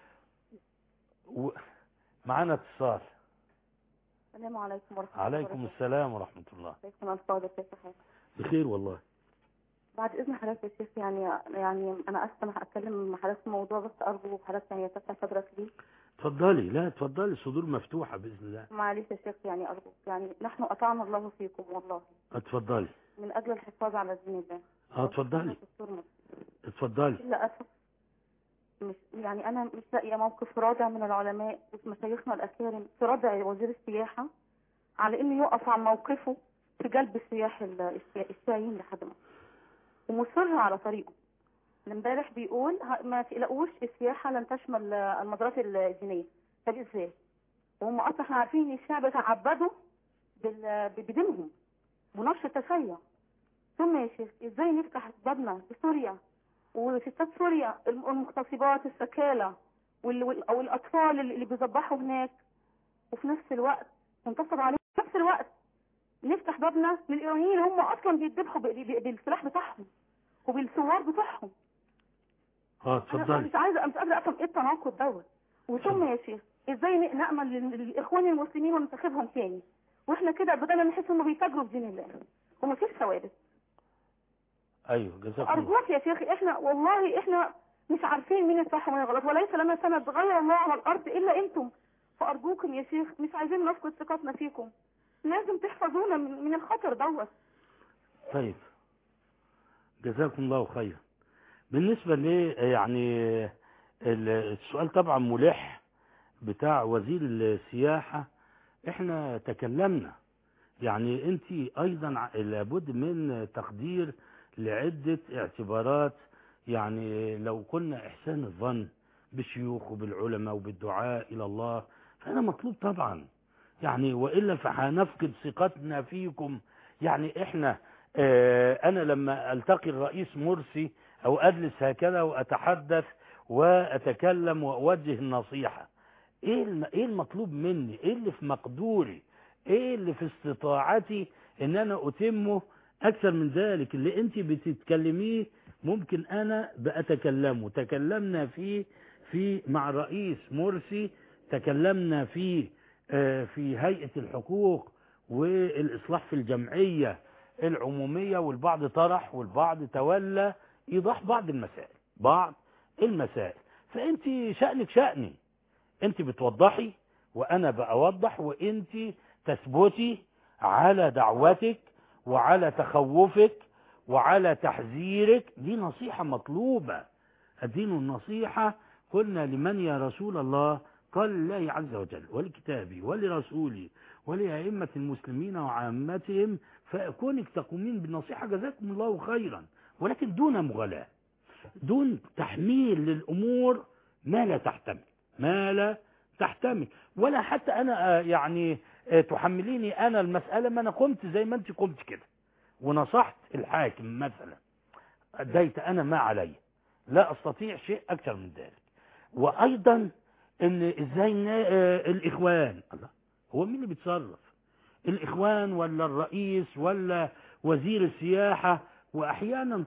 معانا اتصال. السلام عليكم ورحمة الله وبركاته. عليكم السلام ورحمة الله. كيف الفاضل؟ كيف حالك؟ بخير والله. بعد إذن حضرتك يا شيخ، يعني أنا أسمح أتكلم مع حضرتك في موضوع، بس أرجو حضرتك يعني تفتح صدرك لي. اتفضلي. لا اتفضلي، الصدور مفتوحة بإذن الله. معلش يا شيخ، يعني أرجوك، يعني نحن أطعنا الله فيكم والله. اتفضلي. من أجل الحفاظ على دين الله. اتفضلي. اتفضلي. للأسف يعني أنا مش لاقية موقف رادع من العلماء ومشايخنا الأكارم في ردع وزير السياحة على إنه يقف عن موقفه في جلب السياح السايين لحد مصر، ومصر على طريقه. امبارح بيقول ما تقلقوش، السياحة لن تشمل المزارات الدينية. طب ازاي؟ وهم اصلا احنا عارفين ان الشعب تعبدوا بدينهم ونشر التشيع. ثم يا شيخ ازاي نفتح بابنا لسوريا وستات سوريا المغتصبات السكالة او الاطفال اللي بيذبحوا هناك، وفي نفس الوقت منتصب عليهم في نفس الوقت نفتح بابنا للايرانيين هم اصلا بيذبحوا بالسلاح بتاعهم وبالثوار بتاعهم. اتفضلي. مش قادره افهم ايه التناقض دوت. وثم يا شيخ ازاي نامل للاخوان المسلمين وننتخبهم تاني واحنا كده بدنا نحس انه بيتاجروا بدين الله ومفيش ثوابت. ايوه جزاك الله. ارجوك يا شيخ، احنا والله احنا مش عارفين مين الصح ومين الغلط، وليس لنا سند غير الله على الارض الا انتم. فارجوكم يا شيخ، مش عايزين نفقد ثقتنا فيكم، لازم تحفظونا من الخطر دوت. طيب جزاكم الله خيرا. بالنسبة لي يعني السؤال طبعا ملح بتاع وزير السياحة، احنا تكلمنا، يعني انت ايضا لابد من تقدير لعدة اعتبارات. يعني لو كنا احسان الظن بالشيوخ وبالعلماء وبالدعاء الى الله فهذا مطلوب طبعا، يعني وإلا فهنفقد ثقتنا فيكم. يعني احنا انا لما التقي الرئيس مرسي او اجلس هكذا واتحدث واتكلم واوجه النصيحة، ايه المطلوب مني؟ ايه اللي في مقدوري؟ ايه اللي في استطاعتي ان انا اتمه؟ اكثر من ذلك اللي انت بتتكلميه ممكن انا بأتكلمه. تكلمنا في مع الرئيس مرسي، تكلمنا في هيئة الحقوق والاصلاح في الجمعية العمومية، والبعض طرح والبعض تولى ايضاح بعض المسائل. فانت شأنك شأني، انت بتوضحي وانا بأوضح، وانت تثبتي على دعوتك وعلى تخوفك وعلى تحذيرك. دي نصيحة مطلوبة. الدين النصيحة. قلنا لمن يا رسول الله؟ قال لله عز وجل ولكتابه ولرسوله ولأئمة المسلمين وعامتهم، فكونك تقومين بالنصيحة جزاكم الله خيرا، ولكن دون مغالاة، دون تحميل للأمور ما لا تحتمل، ولا حتى أنا يعني تحمليني أنا المسألة ما أنا قمت زي ما أنت قمت كده ونصحت الحاكم مثلا، أديت أنا ما علي، لا أستطيع شيء أكثر من ذلك. وأيضا إن إزاي الإخوان، الله هو مين اللي بيتصرف؟ الإخوان ولا الرئيس ولا وزير السياحة؟ وأحيانا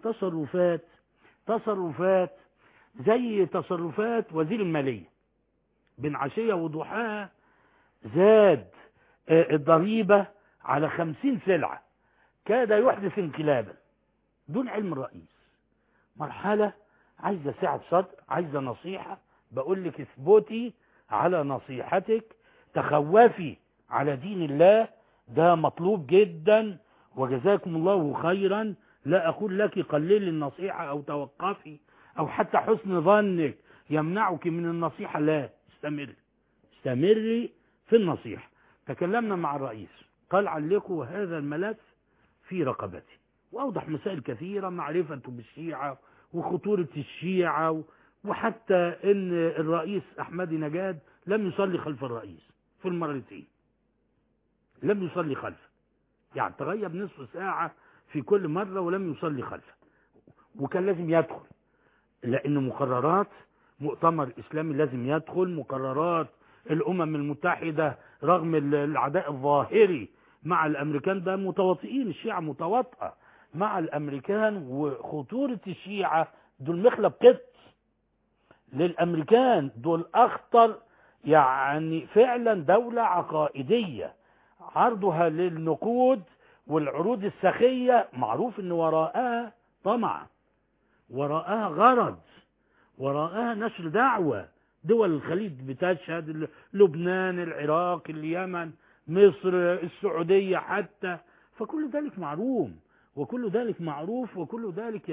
تصرفات زي تصرفات وزير المالية، بين عشية وضحاها زاد الضريبة على 50 سلعة، كاد يحدث انقلابا دون علم الرئيس. مرحلة عايزة سعة صدر، عايزة نصيحة. بقول لك اثبتي على نصيحتك، تخوفي على دين الله، ده مطلوب جدا، وجزاكم الله خيرا. لا أقول لك قللي النصيحة أو توقفي أو حتى حسن ظنك يمنعك من النصيحة، لا، استمري في النصيحة. تكلمنا مع الرئيس، قال علقوا هذا الملف في رقبتي، وأوضح مسائل كثيرة، معرفة بالشيعة وخطورة الشيعة، وحتى ان الرئيس أحمدي نجاد لم يصلي خلف الرئيس في المرتين، لم يصلي خلفه، يعني تغيب نصف ساعة في كل مرة ولم يصلي خلفه، وكان لازم يدخل لأن مقررات مؤتمر الإسلامي لازم يدخل، مقررات الأمم المتحدة رغم العداء الظاهري مع الأمريكان، ده متواطئين، الشيعة متواطئة مع الأمريكان، وخطورة الشيعة دول مخلب قط للأمريكان، دول أخطر يعني فعلا دولة عقائدية عرضها للنقود والعروض السخية معروف ان وراءها طمع، وراءها غرض، وراءها نشر دعوة. دول الخليج بتشهد، لبنان، العراق، اليمن، مصر، السعودية حتى، فكل ذلك معروف، وكل ذلك معروف، وكل ذلك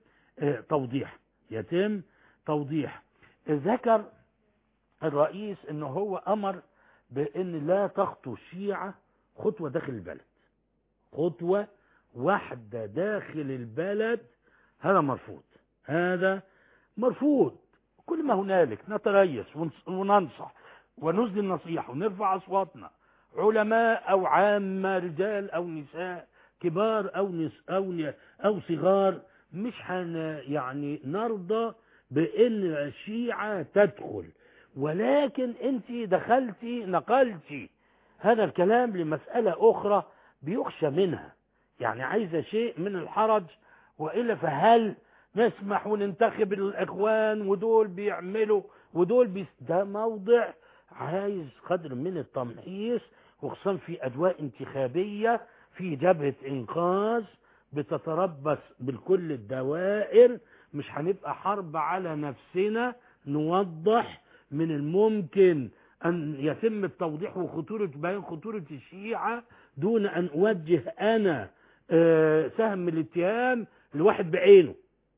يتم توضيح. ذكر الرئيس انه هو امر بان لا تخطو الشيعة خطوة داخل البلد، خطوة واحدة داخل البلد، هذا مرفوض، هذا مرفوض. كل ما هنالك نتريث وننصح ونزل النصيحة ونرفع أصواتنا، علماء أو عامة، رجال أو نساء، كبار أو صغار، مش يعني نرضى بأن الشيعة تدخل. ولكن أنت دخلتي نقلتي هذا الكلام لمسألة أخرى بيخشى منها، يعني عايزة شيء من الحرج، وإلا فهل نسمح وننتخب الإخوان ودول بيعملوا ودول ده موضع عايز قدر من التمحيص، وخصوصا في أدواء انتخابية، في جبهة إنقاذ بتتربص بالكل الدوائر، مش هنبقى حرب على نفسنا. نوضح من الممكن أن يتم التوضيح وخطورة بيان خطورة الشيعة دون أن أوجه أنا سهم الاتهام لواحد بعينه،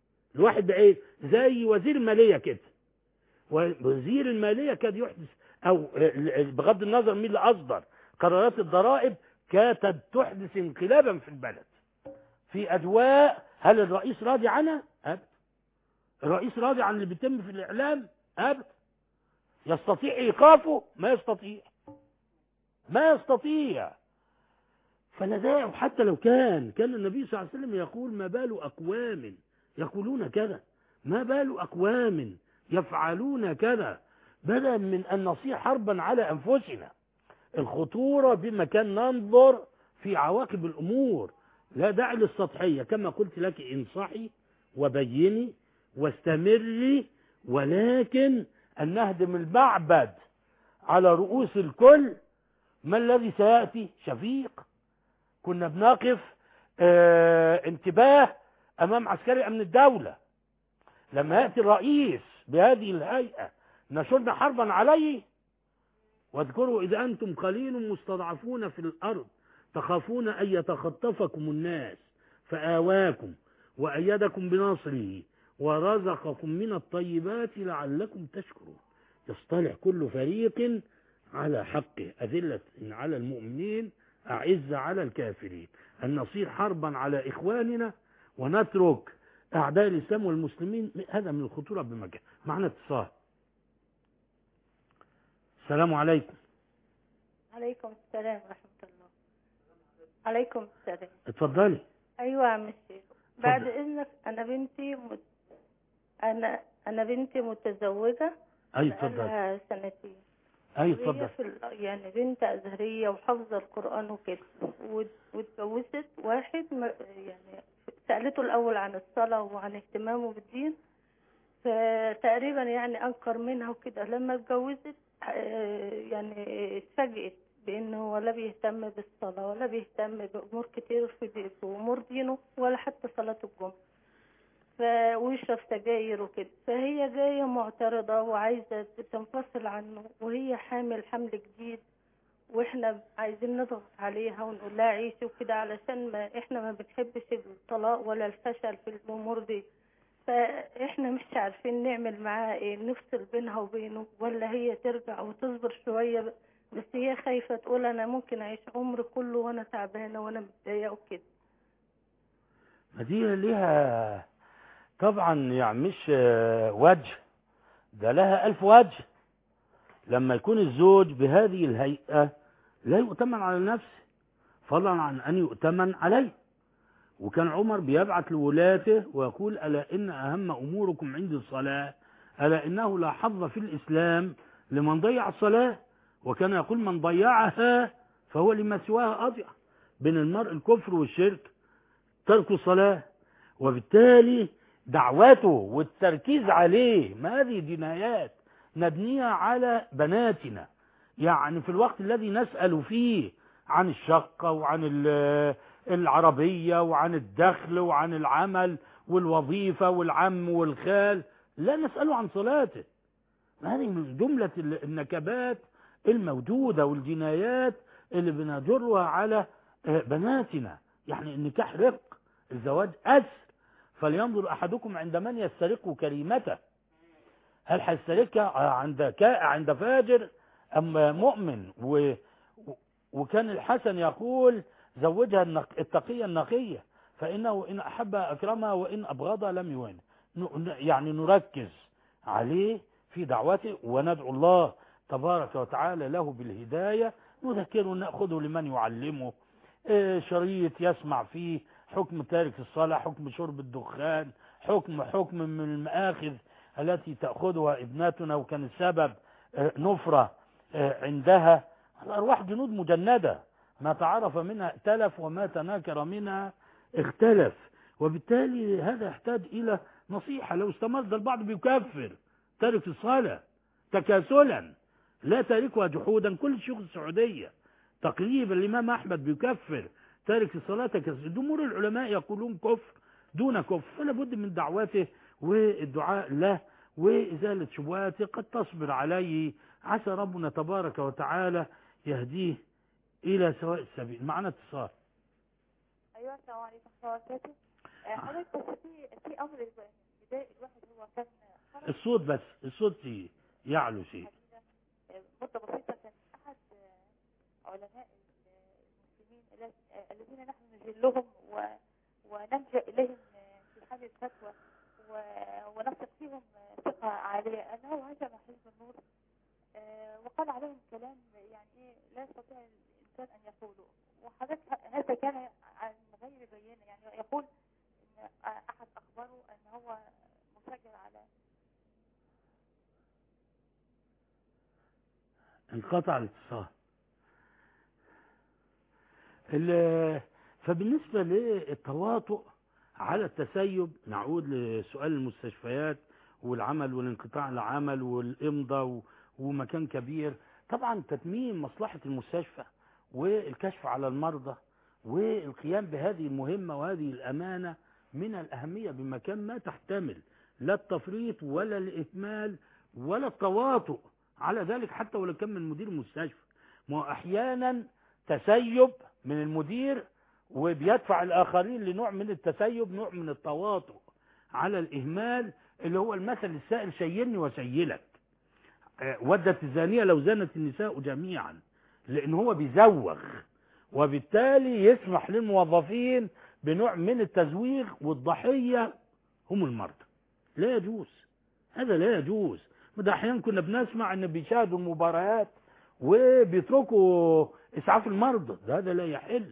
زي وزير المالية كده. وزير المالية كان يحدث، أو بغض النظر مين اللي أصدر قرارات الضرائب، كانت تحدث انقلابا في البلد في أدواء. هل الرئيس راضي عنها؟ أبدا. الرئيس راضي عن اللي بيتم في الإعلام؟ أبدا. يستطيع إيقافه؟ ما يستطيع. فلا، حتى لو كان النبي صلى الله عليه وسلم يقول ما بال أقوام يقولون كذا، ما بال أقوام يفعلون كذا، بدلا من أن نصير حربا على أنفسنا. الخطورة بمكان ننظر في عواقب الأمور، لا داعي للسطحية. كما قلت لك، انصحي وبيني واستمري، ولكن أن نهدم المعبد على رؤوس الكل. ما الذي سيأتي؟ شفيق. كنا بنقف انتباه أمام عسكري أمن الدولة، لما يأتي الرئيس بهذه الهيئة نشرنا حربا عليه. واذكروا إذا أنتم قليل مستضعفون في الأرض تخافون أن يتخطفكم الناس فآواكم وأيدكم بنصره ورزقكم من الطيبات لعلكم تشكرون. يصطلح كل فريق على حقه، أذلة على المؤمنين، أعز على الكافرين. أن نصير حربا على إخواننا ونترك أعداء الإسلام والمسلمين، هذا من الخطورة بمكان. معنا اتصال. السلام عليكم. عليكم السلام ورحمة الله. عليكم السلام. اتفضلي. أيوة يا عم الشيخ، بعد إذنك أنا بنتي متزوجة. أي اتفضلي. لها سنتين. أي اتفضلي. يعني بنت أزهرية وحافظة القرآن وكده، واتجوزت واحد يعني سألته الأول عن الصلاة وعن اهتمامه بالدين، فتقريبا يعني أنكر منها وكده. لما اتجوزت يعني اتفاجئت بأنه ولا بيهتم بالصلاة ولا بيهتم بأمور كتير في أمور دينه، ولا حتى صلاة الجمعة، ويشرب سجاير وكده. فهي جاية معترضة وعايزة تنفصل عنه، وهي حامل حمل جديد، واحنا عايزين نضغط عليها ونقول لها عيشي وكده، علشان احنا ما بنحبش الطلاق ولا الفشل في الأمور دي. فاحنا مش عارفين نعمل معاها ايه، نفصل بينها وبينه، ولا هي ترجع وتصبر شوية. بس هي خايفة تقول انا ممكن اعيش عمري كله وانا تعبانة وانا متضايقة وكده. ما دي ليها طبعا يعني مش وجه، ده لها 1000 وجه. لما يكون الزوج بهذه الهيئة لا يؤتمن على نفسه، فضلا عن أن يؤتمن عليه. وكان عمر بيبعث لولاته ويقول ألا إن أهم أموركم عندي الصلاة، ألا إنه لا حظ في الإسلام لمن ضيع الصلاة. وكان يقول من ضيعها فهو لما سواها أضيع. بين المرء الكفر والشرك ترك الصلاة، وبالتالي دعوته والتركيز عليه، ما هذه جنايات ندنيها على بناتنا. يعني في الوقت الذي نسأل فيه عن الشقة وعن العربية وعن الدخل وعن العمل والوظيفة والعم والخال، لا نسأله عن صلاته. هذه من جملة النكبات الموجودة والجنايات اللي بنجرها على بناتنا. يعني النكاح رق، الزواج أسر. فلينظر أحدكم عند من يسترق كريمته، هل هيسترقها عند فاجر أم مؤمن؟ وكان الحسن يقول زوجها التقية النقية، فإنه إن أحب أكرمها وإن أبغضها لم يهن. يعني نركز عليه في دعوته وندعو الله تبارك وتعالى له بالهداية. نذكره نأخذه لمن يعلمه، شريط يسمع فيه حكم تارك الصلاة، حكم شرب الدخان، حكم من المآخذ التي تأخذها ابناتنا وكان السبب نفرة عندها. الأرواح جنود مجندة، ما تعرف منها ائتلف وما تناكر منها اختلف. وبالتالي هذا يحتاج إلى نصيحة. لو استمر البعض بيكفر تارك الصلاة تكاسلا، لا تاركها جحودا. كل شيوخ السعودية تقريبا الإمام أحمد بيكفر تارك الصلاة تكاسلا. جمهور العلماء يقولون كفر دون كفر. فلا بد من دعوته والدعاء له وإزالة شبهاته. قد تصبر عليه، عسى ربنا تبارك وتعالى يهديه إلى سواء السبيل. معنا اتصال. أيوة، السلام عليكم ورحمة الله وبركاته. حضرتك بس في أمر بداية الواحد هو كان الصوت بس، الصوت يعلو شيء. مدة بسيطة كان أحد علماء المسلمين الذين نحن نجلهم ونلجأ إليهم في حال الفتوى ونثق فيهم ثقة عالية، أنه هجم حزب النور وقال عليهم كلام يعني لا يستطيع الإنسان أن يقوله. وحضرتك هذا كان عن غير بينة، يعني يقول إن أحد أخبره أن هو مسجل على انقطع الاتصال. فبالنسبة للتواطؤ على التسيب، نعود لسؤال المستشفيات والعمل والانقطاع العمل والإمضاء ومكان كبير. طبعا تتميم مصلحة المستشفى والكشف على المرضى والقيام بهذه المهمة وهذه الأمانة من الأهمية بمكان ما تحتمل لا التفريط ولا الإهمال ولا التواطؤ على ذلك، حتى ولو كان من مدير المستشفى. ما أحيانا تسيب من المدير وبيدفع الآخرين لنوع من التسيب، نوع من التواطؤ على الإهمال، اللي هو المثل السائل شيلني وشيلك. ودت الزانية لو زانت النساء جميعا، لأن هو بيزوغ، وبالتالي يسمح للموظفين بنوع من التزويغ، والضحية هم المرضى. لا يجوز، هذا لا يجوز. ده أحيانا كنا بنسمع أن بيشاهدوا المباريات وبيتركوا إسعاف المرضى. هذا لا يحل،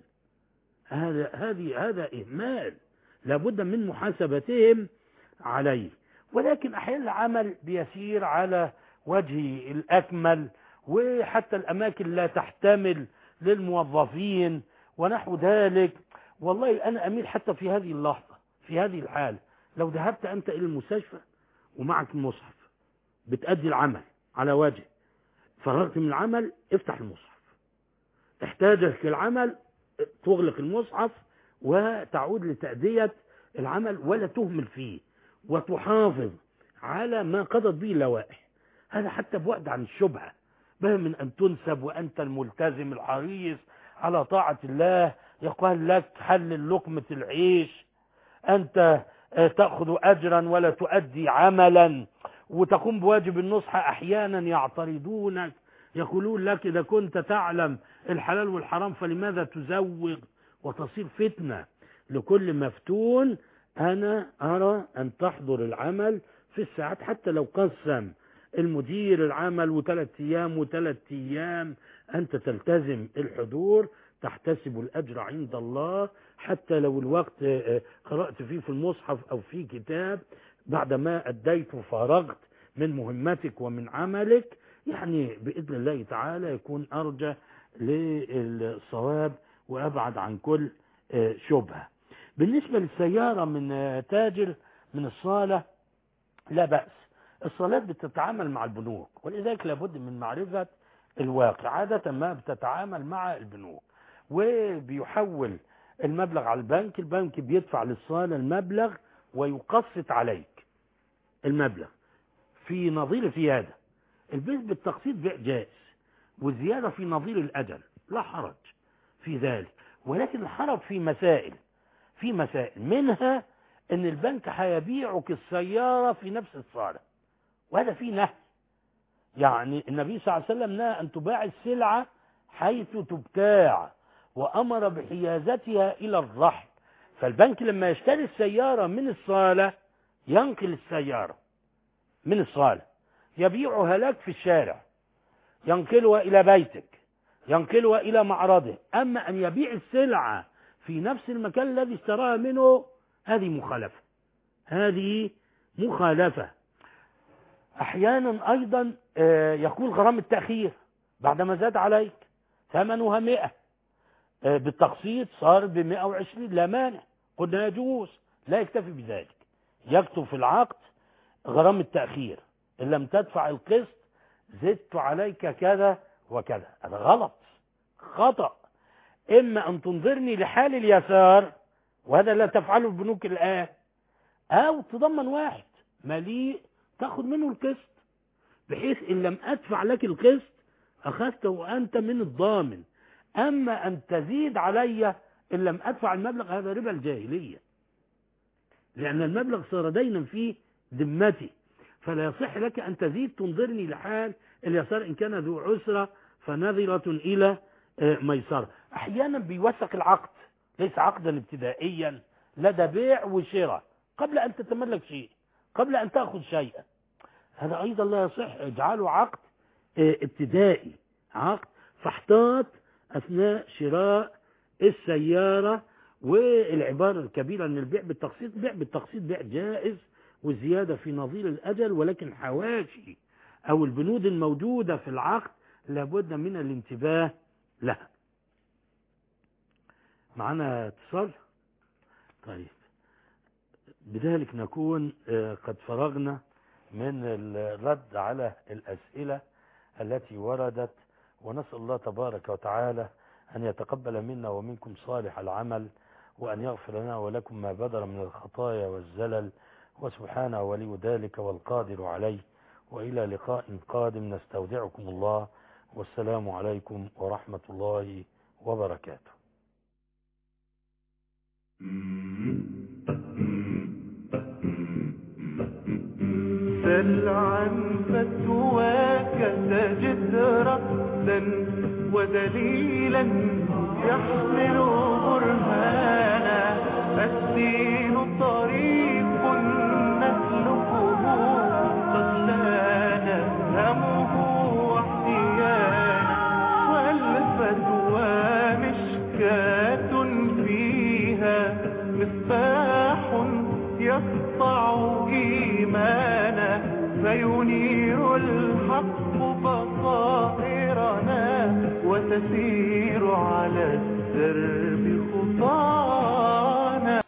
هذا إهمال لابد من محاسبتهم عليه. ولكن أحيانا العمل بيسير على وجه الأكمل، وحتى الأماكن لا تحتمل للموظفين ونحو ذلك. والله أنا أميل حتى في هذه اللحظة، في هذه الحالة، لو ذهبت أنت إلى المستشفى ومعك المصحف بتأدي العمل على وجه، فرغت من العمل افتح المصحف، احتاجك العمل تغلق المصحف وتعود لتأدية العمل، ولا تهمل فيه، وتحافظ على ما قضت به اللوائح. هذا حتى بعد عن الشبهة، بل من أن تنسب وأنت الملتزم الحريص على طاعة الله، يقال لك حل لقمة العيش، أنت تأخذ أجرا ولا تؤدي عملا، وتقوم بواجب النصح. أحيانا يعترضونك، يقولون لك إذا كنت تعلم الحلال والحرام فلماذا تزوغ، وتصير فتنة لكل مفتون. أنا أرى أن تحضر العمل في الساعات، حتى لو قسم المدير العمل و3 أيام و3 أيام، أنت تلتزم الحضور، تحتسب الأجر عند الله. حتى لو الوقت قرأت فيه في المصحف أو في كتاب بعدما أديت وفارغت من مهمتك ومن عملك، يعني بإذن الله تعالى يكون أرجى للصواب وأبعد عن كل شبهة. بالنسبة للسيارة من تاجر من الصالة لا بأس، الصالات بتتعامل مع البنوك، ولذلك لابد من معرفة الواقع. عادة ما بتتعامل مع البنوك وبيحول المبلغ على البنك، البنك بيدفع للصالة المبلغ ويقسط عليك المبلغ في نظير الزيادة. البيع بالتقسيط بيع جائز، والزيادة في نظير الأجل لا حرج في ذلك، ولكن الحرج في مسائل منها ان البنك هيبيعك السيارة في نفس الصالة، وهذا فيه نهي. يعني النبي صلى الله عليه وسلم نهى ان تباع السلعة حيث تبتاع، وامر بحيازتها الى الرحل. فالبنك لما يشتري السيارة من الصالة ينقل السيارة من الصالة يبيعها لك في الشارع، ينقلها الى بيتك، ينقلها الى معرضه. اما ان يبيع السلعة في نفس المكان الذي اشتراها منه، هذه مخالفة. احيانا ايضا يقول غرامة التأخير بعدما زاد عليك ثمنها 100 بالتقسيط صار ب120، لا مانع، قلنا يجوز، لا يكتفي بذلك، يكتب في العقد غرامة التأخير، ان لم تدفع القسط زدت عليك كذا وكذا. هذا غلط، خطأ. اما ان تنظرني لحال اليسار، وهذا لا تفعله البنوك الان، او تضمن واحد مليء تاخذ منه القسط، بحيث ان لم ادفع لك القسط اخذته وانت من الضامن. اما ان تزيد علي ان لم ادفع المبلغ، هذا ربا الجاهلية، لان المبلغ صار دينا في ذمتي، فلا يصح لك ان تزيد تنظرني لحال اليسار. ان كان ذو عسرة فنظرة الى ميسرة. احيانا بيوثق العقد، ليس عقدا ابتدائيا، لدى بيع وشراء قبل ان تتملك شيء، قبل ان تأخذ شيئا، هذا ايضا لا يصح، اجعله عقد ابتدائي، عقد. فاحتاط اثناء شراء السيارة. والعبارة الكبيرة ان البيع بالتقسيط بيع جائز، والزيادة في نظير الاجل، ولكن حواشي او البنود الموجودة في العقد لابد من الانتباه لها. معنا اتصال؟ طيب، بذلك نكون قد فرغنا من الرد على الأسئلة التي وردت، ونسأل الله تبارك وتعالى أن يتقبل منا ومنكم صالح العمل، وأن يغفر لنا ولكم ما بدر من الخطايا والزلل، وسبحانه ولي ذلك والقادر عليه. وإلى لقاء قادم نستودعكم الله، والسلام عليكم ورحمة الله وبركاته. سل عن فتواك تجد رأسا ودليلا يحمل برهانا. الدين طريق نسلكه قد لا نفهمه واحتيانا، والفتوى مشكاة فيها مصباح يسطع إيمانا، فينير الحق بصائرنا وتسير على الدرب خطانا.